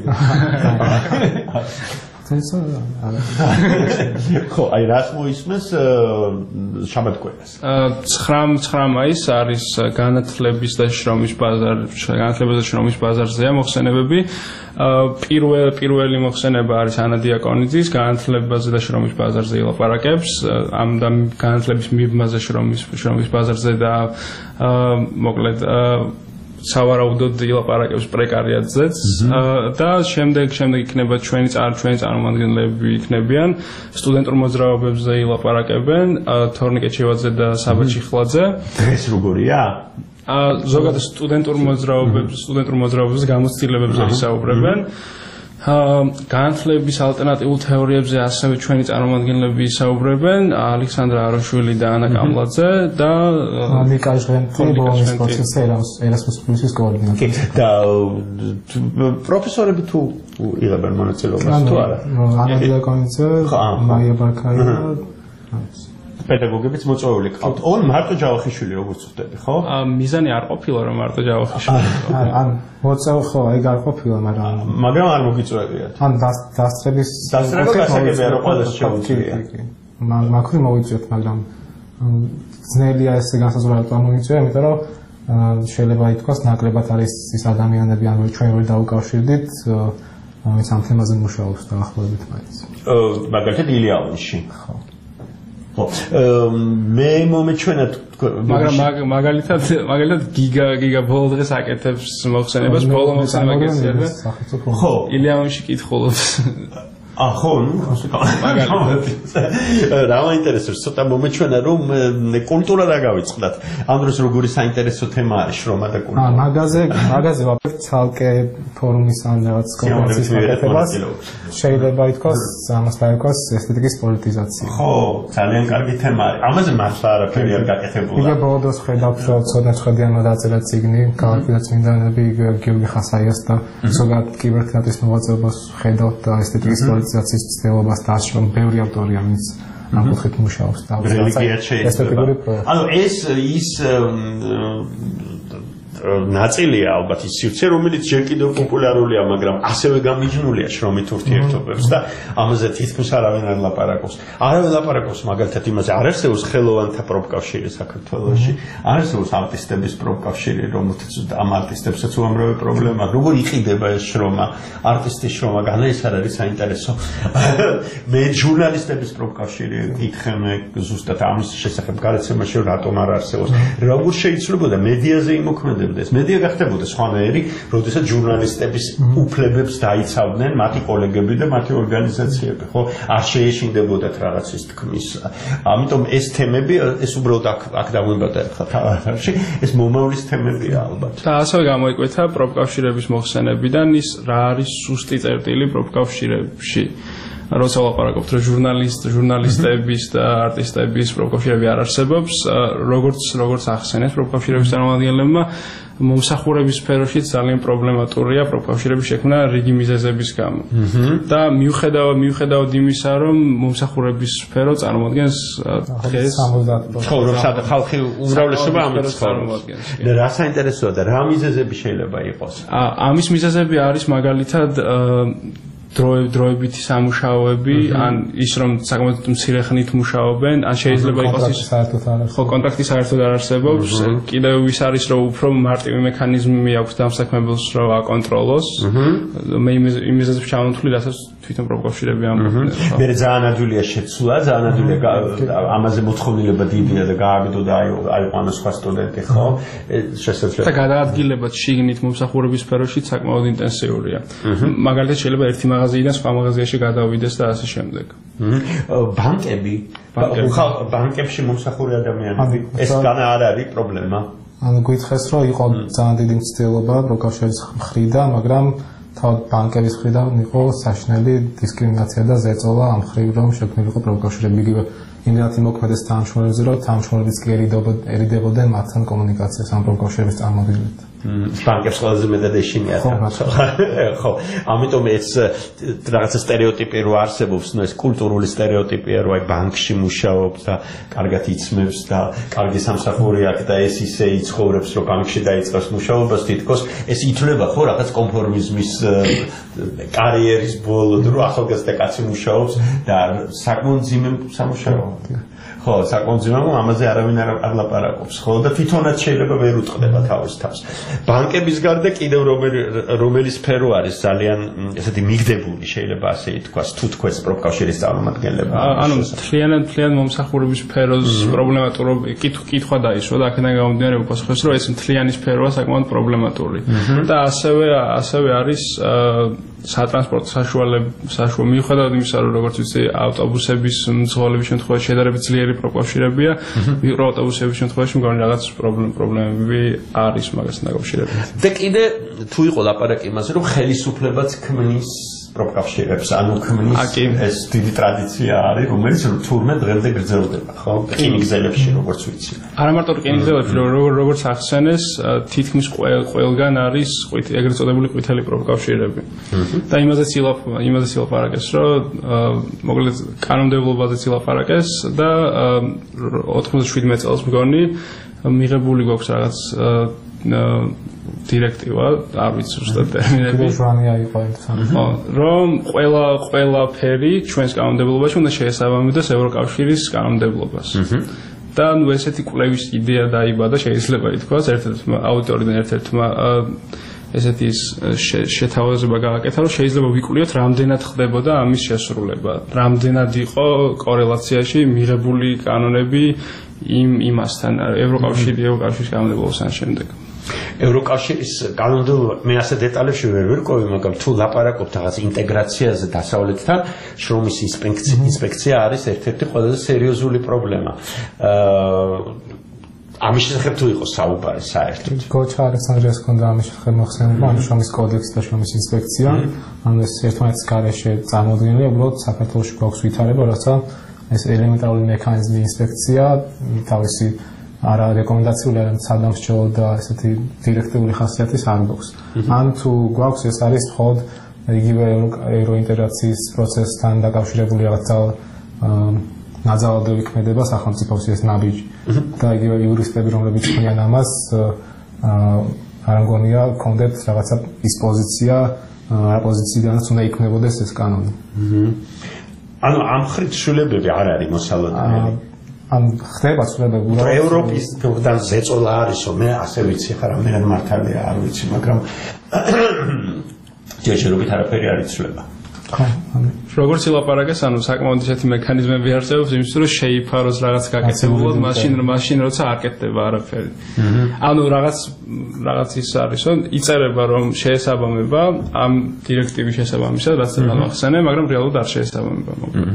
ხო, აი რას მოისმენს შაბათ კვირას? ცხრა მაისს არის განათლების და შრომის ბაზარ, განათლების და შრომის ბაზარზეა მოხსენებები. პირველ პირველი მოხსენება არის ანა დიაკონიძის განათლებაზე და შრომის ბაზარზე ილაპარაკებს, ამ და განათლების მიბმაზე შრომის შრომის ბაზარზე და მოკლედ სავარაუდოდ ილაპარაკებს პრეკარიატზეც და შემდეგ შემდეგ იქნება ჩვენი წარ ჩვენი წარმომადგენლები იქნებიან სტუდენტურ მოძრაობებზე ილაპარაკებენ თორნიკე ჩევაძე და საბა ჩიხლაძე. დღეს როგორია? ზოგადად სტუდენტურ მოძრაობებს სტუდენტურ მოძრაობებზე გამოცდილებებზე ისაუბრებენ. განათლების ალტერნატიულ თეორიებზე ასევე ჩვენი წარმომადგენლები ისაუბრებენ, ალექსანდრა აროშვილი და ანა კამლაძე და ნიკა ჟღენტი ბოლოს პროცესზე ერასმუს პლუსის კოორდინატორი. და პროფესორები თუ იღებენ მონაწილეობას თუ არა? ანა დიაკონიძე, მაია ბარქაია და პედაგოგებიც მოწვეული ყავთ. ონ მარტო ჯავახიშვილი როგორც ხვდები, ხო? მიზანი არ ყოფილა რომ მარტო ჯავახიშვილი. ან მოწვეულ ხო, ეგ არ ყოფილა, მაგრამ მაგრამ არ მოგიწვევიათ. ან დასწრების დასწრება გასაგებია რომ ყველას შეუძლია. მაქვს მოვიწვიეთ, მაგრამ ძნელია ესე განსაზღვრა რომ მოვიწვია, იმიტომ რომ შეიძლება ითქვას ნაკლებად არის ის ადამიანები, ანუ ჩვენ ვერ დაუკავშირდით ის ამ თემაზე მუშაობს დაახლოებით მაინც. მაგალითად ილია-ოვნიში. ხო. მე მომეჩვენა მაგრამ მაგალითად მაგალითად გიგა გიგა ბოლო დღეს აკეთებს მოხსენებას ბოლო მოხსენება გესიება ხო ილია-ოვნიში კითხულობს აა ხო მაგალითად რა მაინტერესებს ცოტა მომეჩვენა რომ კულტურა რა გავიწყდათ ამ დროს როგორი საინტერესო თემა არის შრომა და კულტურა აა მაგაზე მაგაზე ვაფერთ ცალკე ფორუმის ან რაღაც კონფერენციის გაკეთებას შეიძლება ითქვას ამას დაიქვას ესთეტიკის პოლიტიზაცია ხო ძალიან კარგი თემა არის ამაზე მართლა არაფერი არ გაკეთებულა იგივე ბოლო დროს ხედავთ რომ ცოტა ცხადიანმა დაწერა წიგნი ქალაქის წმინდანები გიორგი ხასაიას და ზოგადად კიბერთეატრის მოღვაწეობას ხედავთ და ესთეტიკის პოლიტიზაციის ცდილობას და ამ ბევრი ავტორია ვინც ამ კუთხით მუშაობს და რელიგიად შეიძლება ანუ ეს ის ნაწილია ალბათ ის სივრცე, რომელიც ჯერ კიდევ პოპულარულია, მაგრამ ასევე გამიჯნულია შრომით ურთიერთობებს და ამაზე თითქმის არავინ არ ლაპარაკობს. არავინ ლაპარაკობს მაგალითად იმაზე, არ არსებობს ხელოვანთა პროფკავშირი საქართველოში, არ არსებობს არტისტების პროფკავშირი, რომელთაც ამ არტისტებსაც უამრავი პრობლემა. როგორ იყიდება ეს შრომა, არტისტის შრომა, განა ეს არ არის საინტერესო. მე ჟურნალისტების პროფკავშირი გითხემე ზუსტად ამის შესახებ გარაცემაში რატომ არ არსებობს. როგორ შეიძლება მედიაზე იმოქმედებდეს. მედია გახდებოდა სხვანაირი, როდესაც ჟურნალისტების უფლებებს დაიცავდნენ მათი კოლეგები და მათი ორგანიზაციები, ხო? არ შეეშინდებოდათ რაღაც ის თქმის. ამიტომ ეს თემები, ეს უბრალოდ აქ აქ დავუმბადა ახლა თავში, ეს მომავლის თემებია ალბათ. და ასევე გამოიკვეთა პროფკავშირების მოხსენებიდან ის რა არის სუსტი წერტილი პროფკავშირებში. როცა ვაპარაკობთ რომ ჟურნალისტ ჟურნალისტების და არტისტების პროფკავშირები არ არსებობს, როგორც როგორც ახსენეს პროფკავშირების წარმომადგენლებმა, მომსახურების სფეროშიც ძალიან პრობლემატურია პროფკავშირების შექმნა რიგი მიზეზების გამო. და მიუხედავად მიუხედავად იმისა, რომ მომსახურების სფერო წარმოადგენს დღეს ცხოვრობს ხალხი უმრავლესობა ამით წარმოადგენს. და რა საინტერესოა და რა მიზეზები შეიძლება იყოს? ამის მიზეზები არის მაგალითად დროებითი სამუშაოები, ან ის რომ საკმაოდ მცირე ხნით მუშაობენ, ან შეიძლება იყოს ის ხო კონტრაქტი საერთოდ არ არსებობს, კიდევ ის არის რომ უფრო მარტივი მექანიზმი აქვს დამსაქმებელს რომ აკონტროლოს. მე იმიზებს ჩამოთვლი, რასაც თვითონ პროფკავშირები ამბობენ. მე ძალიან ადვილია შეცვლა, ძალიან ადვილია ამაზე მოთხოვნილება დიდია და გააგდო და აიყვანო სხვა სტუდენტი, ხო? შესაძლოა. და გადაადგილება შიგნით მომსახურების სფეროში საკმაოდ ინტენსიურია. მაგალითად შეიძლება ერთი მაღაზიიდან სხვა მაღაზიაში გადავიდეს და ასე შემდეგ. ბანკები, ბანკებში მომსახური ადამიანები, ეს განა არ არის პრობლემა. ანუ გითხეს რომ იყო ძალიან დიდი მცდელობა პროფკავშირების მხრიდან, მაგრამ თავად ბანკების მხრიდან იყო საშინელი დისკრიმინაცია და ზეწოლა ამ მხრივ რომ შექმნილიყო პროფკავშირები. იგივე იმდენად იმოქმედეს თანამშრომლებზე, რომ თანამშრომლებიც კი ერიდებოდნენ მათთან კომუნიკაციას ამ პროფკავშირების წარმოდგენით. ბანკებს ყველაზე მეტად ეშინიათ. ხო, ამიტომ ეს რაღაცა სტერეოტიპი რო არსებობს, ნუ ეს კულტურული სტერეოტიპია, რომ აი ბანკში მუშაობს და კარგად იცმევს და კარგი სამსახური აქვს და ეს ისე იცხოვრებს, რომ ბანკში დაიწყოს მუშაობას, თითქოს ეს ითვლება ხო რაღაც კონფორმიზმის კარიერის ბოლოდ, რომ ახალგაზრდა კაცი მუშაობს და საკმაოდ ძიმე სამუშაოა. ხო, საკმაოდ ძიმე, ამაზე არავინ არ ლაპარაკობს, ხო, და თვითონაც შეიძლება ვერ უტყდება თავის თავს. ბანკების გარდა კიდევ რომელი რომელი სფერო არის ძალიან ესეთი მიგდებული, შეიძლება ასე ითქვას, თუ თქვენ პროფკავშირის წარმომადგენლებმა. ანუ მთლიანად მთლიან მომსახურების სფეროს პრობლემატურობა კითხვა დაისვა და აქედან გამომდინარე უპასუხეს, რომ ეს მთლიანი სფეროა საკმაოდ პრობლემატური. და ასევე ასევე არის სატრანსპორტო საშუალება, საშუალება მიუხედავად იმისა, რომ როგორც ვიცი, ავტობუსების მძღოლების შემთხვევაში შედარებით ძლიერი პროფკავშირებია, მიკროავტობუსების შემთხვევაში მგონი რაღაც პრობლემები არის მაგასთან დაკავშირებით. და კიდე თუ იყო ლაპარაკი იმაზე, რომ ხელისუფლებაც ქმნის პროფკავშირებს, ანუ ქმნის ეს დიდი ტრადიცია არის, რომელიც თურმე დღემდე გრძელდება, ხო? რკინიგზელებში როგორც ვიცი. არა მარტო რკინიგზელებში, როგორც ახსენეს, თითქმის ყველგან არის ეგრეთ წოდებული ყვითელი პროფკავშირები. და იმაზეც იმაზეც ილაპარაკეს, რომ მოკლედ კანონმდებლობაზეც ილაპარაკეს და ოთხმოცდაშვიდმეტ წელს მგონი მიღებული გვაქვს რაღაც დირექტივა, არ ვიცი ზუსტად ტერმინები. ჟვანია იყო ეს. რომ ყველა ყველაფერი ჩვენს კანონმდებლობაში უნდა შეესაბამებოდეს ევროკავშირის კანონმდებლობას. და ნუ ესეთი კვლევის იდეა დაიბადა, შეიძლება ითქვას, ერთ-ერთმა აუტორიდან ერთ-ერთმა ესეთი შეთავაზება გააკეთა, რომ შეიძლება ვიკვლიოთ, რამდენად ხდებოდა ამის შესრულება, რამდენად იყო კორელაციაში მიღებული კანონები იმ იმასთან, ევროკავშირის ევროკავშირის კანონმდებლობასთან შემდეგ. ევროკავშირის კანონმდებლობა მე ასე დეტალებში ვერ ვერკოვი, მაგრამ თუ ლაპარაკობთ რაღაც ინტეგრაციაზე დასავლეთთან, შრომის ინსპექცია არის ერთ-ერთი ყველაზე სერიოზული პრობლემა. ამის შესახებ თუ იყო საუბარი საერთოდ? გოჩა ალექსანდრიას ჰქონდა ამის შესახებ მოხსენება, ანუ შრომის კოდექსი და შრომის ინსპექცია, ანუ ეს ერთმანეთის გარეშე წარმოდგენილია, უბრალოდ საქართველოში გვაქვს ვითარება, როცა ეს ელემენტარული მექანიზმი ინსპექცია თავისი არა რეკომენდაციული, არამედ სადამსჯელო და ესეთი დირექტიული ხასიათის არ გვაქვს. ან თუ გვაქვს, ეს არის მხოლოდ იგივე ევროინტეგრაციის პროცესთან დაკავშირებული რაღაცა ნაძალადევი ქმედება სახელმწიფოს ეს ნაბიჯი. და იგივე იურისტები, რომლებიც ქმნიან ამას, არ მგონია კონდეთ რაღაცა ის პოზიცია რა პოზიციიდანაც უნდა იქნებოდეს ეს კანონი. ანუ ამ ხრით შულებები არ არის მოსალოდნელი. ან ხდება ცვლილებები უბრალოდ ევროპის გულდან ზეწოლა არისო მე ასე ვიცი ხარ რამდენად მართალია არ ვიცი მაგრამ ჯერჯერობით არაფერი არ იცვლება. როგორც ილაპარაკეს, ანუ საკმაოდ ისეთი მექანიზმები არსებობს, იმისთვის რომ შეიფაროს რაღაც გაკეთებულად, მაშინ მაშინ როცა არ კეთდება არაფერი. ანუ რაღაც რაღაც ის არის, რომ იწერება რომ შეესაბამება ამ დირექტივის შესაბამისად, რაც დამახსენე, მაგრამ რეალურად არ შეესაბამება.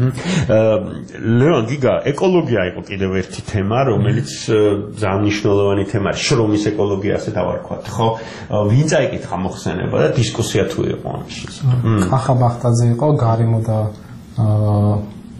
ლეონ გიგა, ეკოლოგია იყო კიდევ ერთი თემა, რომელიც ძალიან მნიშვნელოვანი თემაა, შრომის ეკოლოგია ასე დავარქვათ, ხო? ვინ წაიკითხა მოხსენება და დისკუსია თუ იყო ამის შესახებ? ახა ბახტაძე იყო გარემო და აა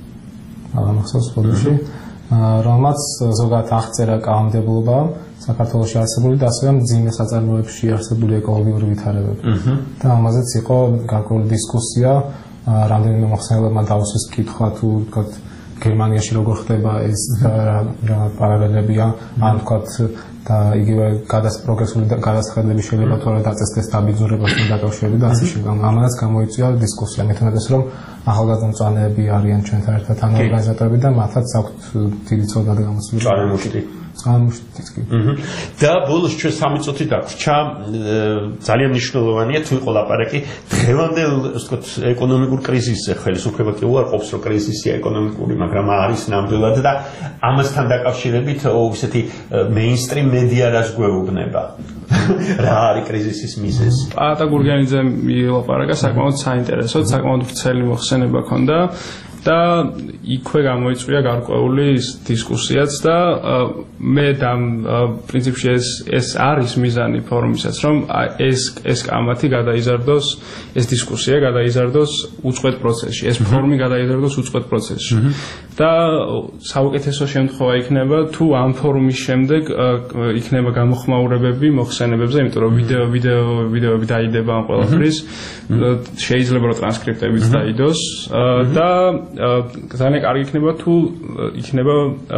ამახსოვს პოდში, რომელმაც ზოგადად აღწერა კანონმდებლობა საქართველოში არსებული და ასევე მძიმე საწარმოებში არსებული ეკოლოგიური ვითარებები. და ამაზეც იყო გარკვეული დისკუსია, რამდენიმე მოხსენებელმა დაუსვეს კითხვა თუ ვთქვათ გერმანიაში როგორ ხდება ეს რა პარალელებია, ან ვთქვათ და იგივე გადასპროგრესული გადასახედლები შეიძლება თორე დაწესდეს დაბინძურებასთან დაკავშირებით და ასე შემდეგ. ამანაც გამოიწვია დისკუსია, მეთანადოს რომ ახალგაზრდა მწვანეები არიან ჩვენთან ერთად ან ორგანიზატორები და მათაც აქვთ დიდი ცოდნა და გამოცდილება. წარმოშტი. წარმოშტიც კი. და ბოლოს ჩვენ სამი წუთი დაგვრჩა, ძალიან მნიშვნელოვანია თუ იყო ლაპარაკი დღევანდელ, ასე ვთქვათ, ეკონომიკურ კრიზისზე, ხელისუფლება კი უარყოფს რომ კრიზისია ეკონომიკური, მაგრამ არის ნამდვილად და ამასთან დაკავშირებით ისეთი მეინსტრიმ მედია რას გვეუბნება. რა არის კრიზისის მიზეზი? პაატა გურგენიძემ ილაპარაკა საკმაოდ საინტერესოდ, საკმაოდ ვრცელი მოხსენება ჰქონდა და იქვე გამოიწვია გარკვეული დისკუსიაც და მე და პრინციპში ეს ეს არის მიზანი ფორუმისას, რომ ეს ეს კამათი გადაიზარდოს, ეს დისკუსია გადაიზარდოს უწყვეტ პროცესში, ეს ფორუმი გადაიზარდოს უწყვეტ პროცესში. და საუკეთესო შემთხვევა იქნება თუ ამ ფორუმის შემდეგ იქნება გამოხმაურებები მოხსენებებზე, იმიტომ რომ ვიდეო ვიდეო ვიდეოები დაიდება ამ ყველაფრის, შეიძლება რომ ტრანსკრიპტებიც დაიდოს და ძალიან კარგი იქნება თუ იქნება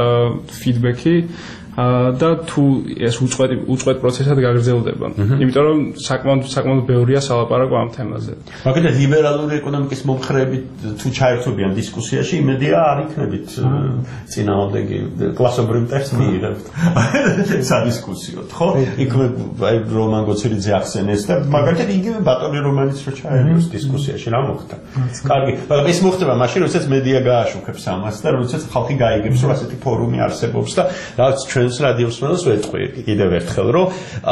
ფიდბექი და თუ ეს უწყვეტი უწყვეტ პროცესად გაგრძელდება. იმიტომ რომ საკმაოდ საკმაოდ ბევრია სალაპარაკო ამ თემაზე. მაგალითად ლიბერალური ეკონომიკის მომხრეები თუ ჩაერთვებიან დისკუსიაში, იმედია არ იქნებით წინააღმდეგი კლასობრივ ტექსტს მიიღებთ. სადისკუსიოდ, ხო? იქ აი რომან გოცერიძე ახსენეს და მაგალითად იგივე ბატონი რომანიც რო ჩაერიოს დისკუსიაში, რა მოხდა? კარგი, მაგრამ ეს მოხდება მაშინ, როდესაც მედია გააშუქებს ამას და როდესაც ხალხი გაიგებს, რომ ასეთი ფორუმი არსებობს და რაც ჩვენს რადიოს მსმენელს ვეთქვი კიდევ ერთხელ, რომ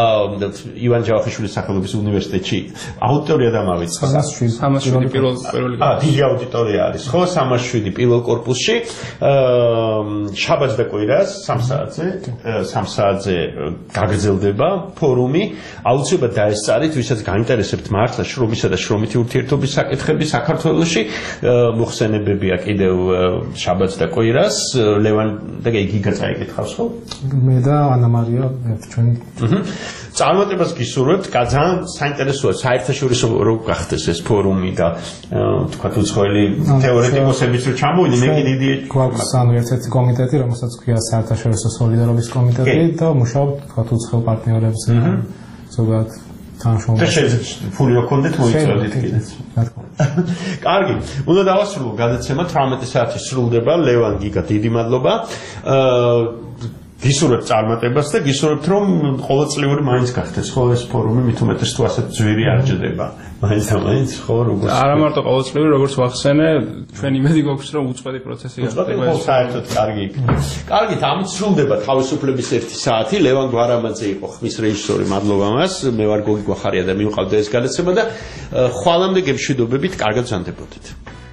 ივან ჯავახიშვილის სახელობის უნივერსიტეტში აუდიტორია დამავიწყდა. სამას შვიდი პირველ პირველი. აა, დიდი აუდიტორია არის, ხო? სამას შვიდი პირველ კორპუსში. აა, შაბათს და კვირას სამ საათზე, სამ საათზე გაგრძელდება ფორუმი. აუცილებლად დაესწარით, ვისაც გაინტერესებთ მართლა შრომისა და შრომითი ურთიერთობის საკითხები საქართველოში. მოხსენებებია კიდევ შაბათს და კვირას. ლევან და გიგა წაიკითხავს, ხო? მე და ანა მარია ჩვენი წარმატებას გისურვებთ, ძალიან საინტერესოა საერთაშორისო რო გახდეს ეს ფორუმი და თქვათ უცხოელი თეორეტიკოსებიც რო ჩამოვიდნენ, მე კი დიდი გვაქვს ანუ ერთ-ერთი კომიტეტი, რომელსაც ქვია საერთაშორისო სოლიდარობის კომიტეტი და მუშაობთ თქვათ უცხოელ პარტნიორებზე, ზოგადად და შეიძლება ფული ოქონდეთ მოიწოდით კიდეც. კარგი, უნდა დავასრულო გადაცემა თვრამეტი საათი სრულდება. ლევან გიგა, დიდი მადლობა. გისურვებთ წარმატებას და გისურვებთ რომ ყოველწლიური მაინც გახდეს ხო ეს ფორუმი, მით უმეტეს თუ ასეთ ძვირი არ ჭდება. მაინც და მაინც ხო როგორც არა მარტო ყოველწლიური, როგორც ვახსენე, ჩვენ იმედი გვაქვს რომ უწყვეტი პროცესი გახდება. ხო, საერთოდ კარგი იქნება. კარგით, ამით სრულდება თავისუფლების ერთი საათი. ლევან გვარამაძე იყო ხმის რეჟისორი, მადლობა მას. მე ვარ გოგი გვახარია და მივყავდა ეს გადაცემა და ხვალამდე გემშვიდობებით, კარგად ვზანდებოდეთ.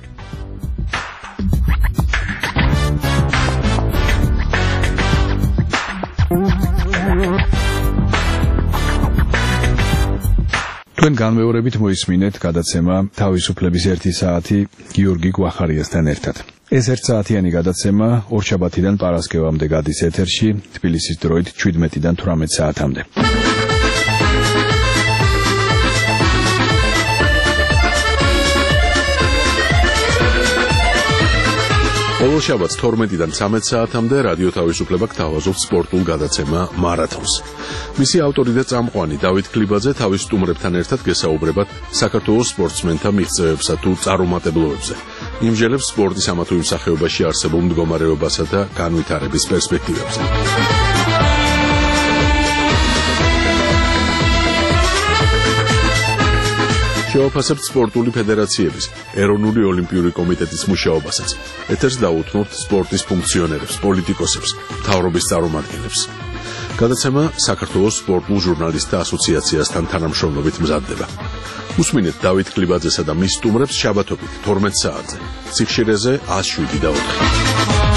თქვენ განმეორებით მოისმინეთ გადაცემა თავისუფლების ერთი საათი გიორგი გვახარიასთან ერთად. ეს ერთ საათიანი გადაცემა ორშაბათიდან პარასკევამდე გადის ეთერში, თბილისის დროით შვიდმეტიდან თვრამეტ საათამდე. ყოველ შაბათს თორმეტიდან ცამეტ საათამდე რადიო თავისუფლება გთავაზობთ სპორტულ გადაცემა მარათონს. მისი ავტორი და წამყვანი დავით ქლიბაძე თავის სტუმრებთან ერთად გესაუბრებათ საქართველოს სპორტსმენთა მიღწევებსა თუ წარუმატებლობებზე. იმჟელებს სპორტის ამა თუ იმ სახეობაში არსებულ მდგომარეობასა და განვითარების პერსპექტივებზე. შევაფასებთ სპორტული ფედერაციების, ეროვნული ოლიმპიური კომიტეტის მუშაობასაც. ეთერს დაუთმობთ სპორტის ფუნქციონერებს, პოლიტიკოსებს, მთავრობის წარმომადგენლებს. გადაცემა საქართველოს სპორტულ ჟურნალისტთა ასოციაციასთან თანამშრომლობით მზადდება. უსმინეთ დავით ქლიბაძესა და მის სტუმრებს შაბათობით თორმეტ საათზე. სიხშირეზე ათს შვიდი და ოთხი.